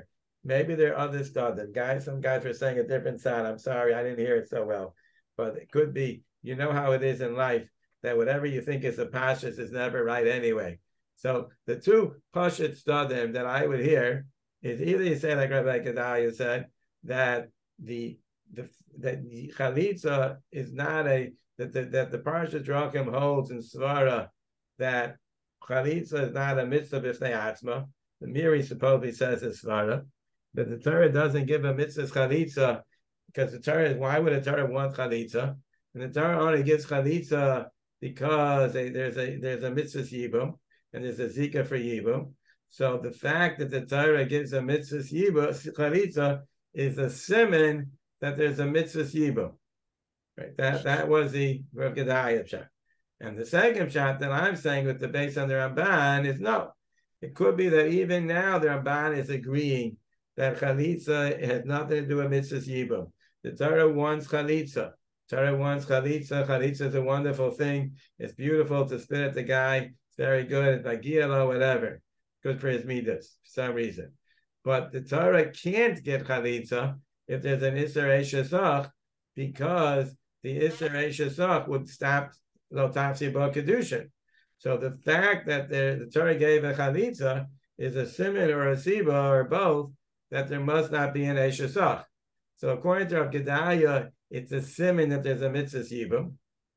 maybe there are other stadim. Guys, some guys were saying a different sound. I'm sorry, I didn't hear it so well. But it could be, you know how it is in life, that whatever you think is a pashas is never right anyway. So the two pashut stadim that I would hear is either you say like Rabbi Gedalia said, that the the that the chalitza is not a that the, that the Parashat Drachim holds in Svara that chalitza is not a mitzvah b'fnei atzma. The Miri supposedly says it's Svara, but the Torah doesn't give a mitzvah chalitza because the Torah is, why would a Torah want chalitza? And the Torah only gives chalitza because a, there's a there's a mitzvah yibum and there's a zika for yibum. So the fact that the Torah gives a mitzvah yibum chalitza is a siman that there's a mitzvah yibum. Right? That that was the Rav Gedalia shot. And the second shot that I'm saying with the base on the Ramban is no. It could be that even now the Ramban is agreeing that chalitza has nothing to do with mitzvah yibum. The Torah wants chalitza. Torah wants chalitza. Chalitza is a wonderful thing. It's beautiful to spit at the guy. It's very good. It's like giyalo, whatever. Good for his midas for some reason. But the Torah can't give chalitza if there's an Isser Eishesach, because the Isser Eishesach would stop Lo Tafsi Bo Kedushin. So the fact that the, the Torah gave a chalitza is a siman or a siba or both, that there must not be an Eishesach. So according to Rav Gedalia, it's a siman that there's a mitzvah yibum.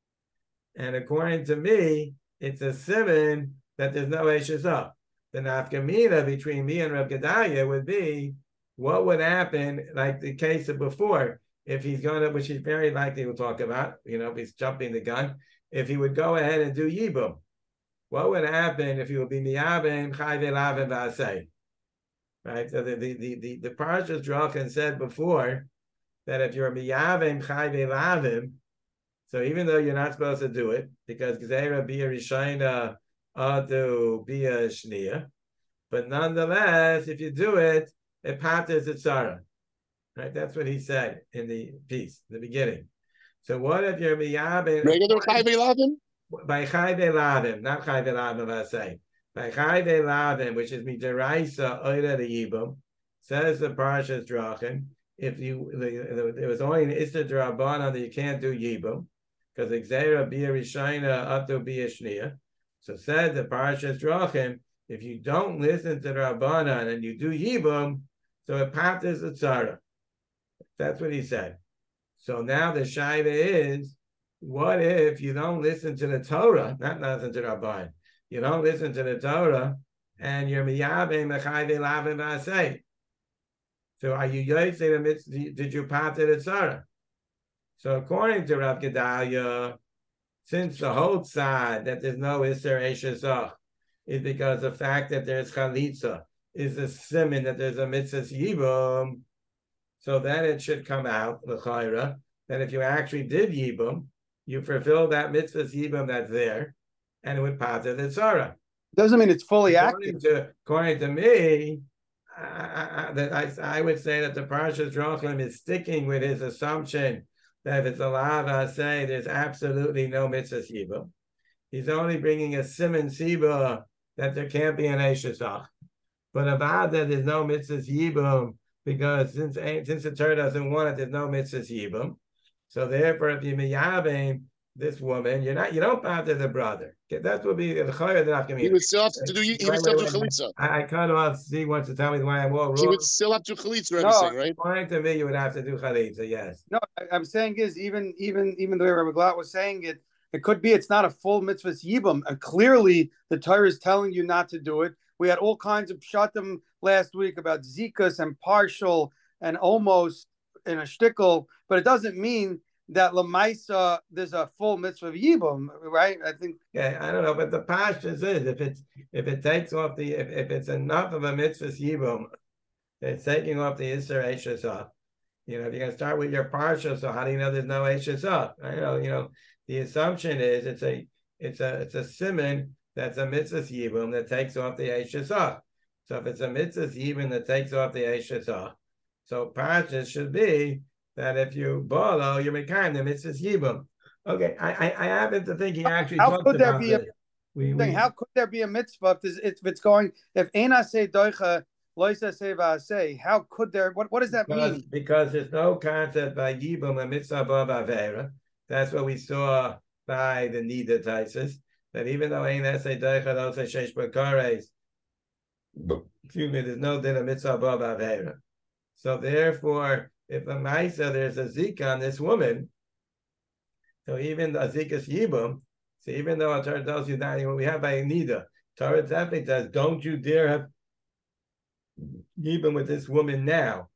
And according to me, it's a siman that there's no Eishesach. The nafkamina between me and Rav Gedalia would be, what would happen, like the case of before, if he's going to, which he's very likely we'll talk about, you know, if he's jumping the gun, if he would go ahead and do yibum, what would happen if he would be miyabim chai ve'lavim v'asei? Right. So the the the the, the Parashas Drachim said before that if you're miyabim chai ve'lavim, so even though you're not supposed to do it because gzeira bia rishayna adu bia shniya, but nonetheless, if you do it, it patters it tzara. Right. That's what he said in the piece, in the beginning. So what if you're miyabim? Regular chai ve'lavim? By chai ve'lavim, not chai ve'lavim, I say. By chai ve'lavim, which is midaraisa oida the yibum, says the Parashas Drachim, if you, there was only an Issa D'Rabbanan that you can't do yibum, because Xera bia rishayna atu bia shniya. So said the Parashas Drachim, if you don't listen to the Rabbanan and you do yibum, so it patters the tzara. That's what he said. So now the shayla is, what if you don't listen to the Torah, not listen to the Rabban, you don't listen to the Torah, and you're miyabim mechai ve'lavim v'asei? So are you yotzei the mitzvah? Did you pater the tzara? So according to Rav Gedalia, since the whole side that there's no Isser Eishesach is because the fact that there's chalitza is a siman that there's a mitzvah yibum, so then it should come out l'chayra that if you actually did yibum, you fulfill that mitzvah yibum that's there, and it would pater the tzara. Doesn't mean it's fully according active. To, according to me, I, I, I, I would say that the Parashas Drachim is sticking with his assumption that if it's a lava say there's absolutely no mitzvah yibum. He's only bringing a siman siba that there can't be an eishesach. But about that there's no mitzvah yibum because since since the Torah doesn't want it, there's no mitzvah yibum. So therefore, if you miyabim this woman, you're not, you don't pater the brother. Okay, that would be the chayah that I've He would still have to do. He would still have to chalitza. I, I cut off. Z wants to tell me why I'm all wrong. He would still have to chalitza. No, everything, right? According to me, you would have to do chalitza. Yes. No, I, I'm saying is even even even the way Rabbi Glatt was saying it, it could be it's not a full mitzvah yibum. And clearly, the Torah is telling you not to do it. We had all kinds of pshatim last week about zikas and partial and almost in a shtickle, but it doesn't mean that lamaisa there's a full mitzvah yibum, right? I think. Yeah, I don't know, but the pashtus is if it's if it takes off the if, if it's enough of a mitzvah yibum, it's taking off the Isser Eishesach. You know, if you're gonna start with your parsha, so how do you know there's no Eishesach? I know, you know, the assumption is it's a it's a it's a siman that's a mitzvah yibum that takes off the Eishesach. So if it's a mitzvah yibum that takes off the Eishesach, so parsha should be that if you bolo, you're making the mitzvah yibum. Okay, I, I I happen to think he actually how talked could there about be a this. We, thing, we, how could there be a mitzvah if, if it's going if Eina say doicha loisa seva say. How could there? What what does that because, mean? Because there's no concept by yibum and mitzvah b'avera. That's what we saw by the nida taisis. That even though ain't essay deichad also sheish b'kares, excuse me, there's no din of mitzvah b'avera. So therefore, if a ma'isa there's a zika on this woman, so even the zikas yibum, so even though a Torah tells you that what we have by a nida, Torah definitely says, don't you dare have yibum with this woman now.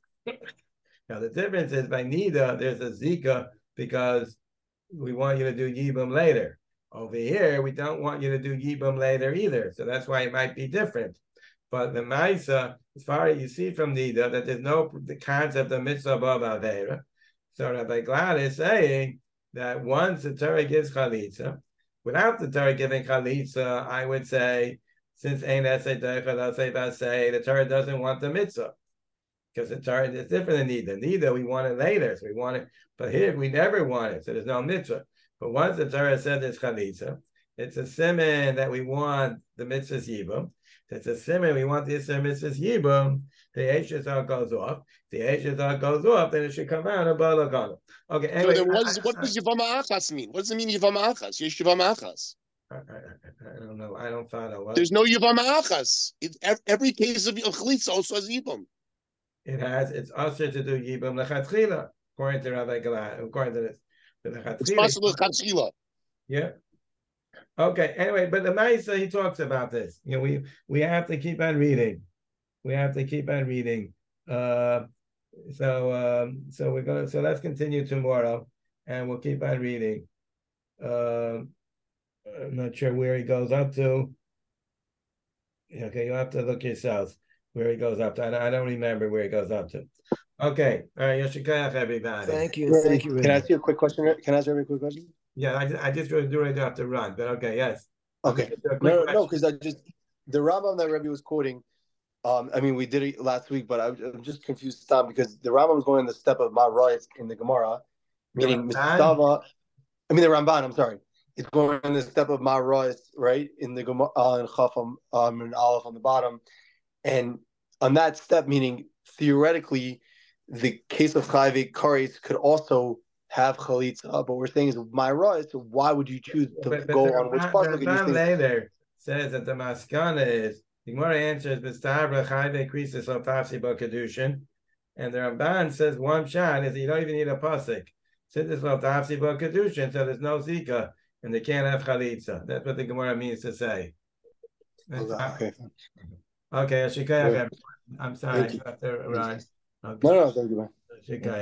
Now the difference is by nida there's a zika because we want you to do yibum later. Over here we don't want you to do yibum later either, so that's why it might be different. But the ma'isa, as far as you see from nida, that there's no the concept of mitzvah b'avera. So Rabbi Glad is saying that once the Torah gives chalitza, without the Torah giving chalitza, I would say, since ein esay deichad asay basay, the Torah doesn't want the mitzvah. Because the Torah is different than nida. Nida, we want it later, so we want it. But here, we never want it, so there's no mitzvah. But once the Torah said there's chalitza, it's a siman that we want the mitzvah's yibum. It's a siman we want the mitzvah's yibum. The Eishazar goes off. The Eishazar goes off, then it should come out of Balakana. Okay, anyway. So what, is, what does Yavama Achas mean? What does it mean Yavama Achas? Yesh Yavama Achas. I, I, I don't know. I don't follow. What? There's no Yavama Achas. It, every case of Chalitza also has Yibum. It has, it's also to do Yibum Lechatchila, according to Rabbi Galad, according to this. It's possible Lechatchila. Yeah. Okay, anyway, but the Maisa, he talks about this. You know, we, we have to keep on reading. We have to keep on reading. Uh, so um, so we're gonna so let's continue tomorrow, and we'll keep on reading. Uh, I'm not sure where he goes up to. Okay, you'll have to look yourselves where he goes up to. I, I don't remember where he goes up to. Okay, all right, Yoshikayach, everybody. Thank you, thank you. Can I ask you a quick question? Can I ask you a quick question? Yeah, I, I just really do really have to run, but okay, yes. Okay, no, no, because I just the Rambam that Rebbe was quoting. Um, I mean, we did it last week, but I, I'm just confused Tom, because the Rambam was going in the step of Ma'arayis in the Gemara, meaning Mistava. I mean, the Ramban. I'm sorry, it's going in the step of Ma'arayis, right, in the Gemara uh, and Chafam um, and Aleph on the bottom, and on that step, meaning theoretically, the case of Chayve Kares could also have Chalitza, but we're saying is Ma'arayis. So why would you choose to but, but go the, on which part? The Ramban later says that the Maskana is. The Gemara answers, "B'stabra chayve krisis lo tafsi b'kedushin," and the Ramban says one shot is you don't even need a pasuk. Since it's lo tafsi b'kedushin, so there's no zika, and they can't have chalitza. That's what the Gemara means to say. Okay, okay, Shikaya. I'm sorry, you have to run. Okay. No, no, thank you, man.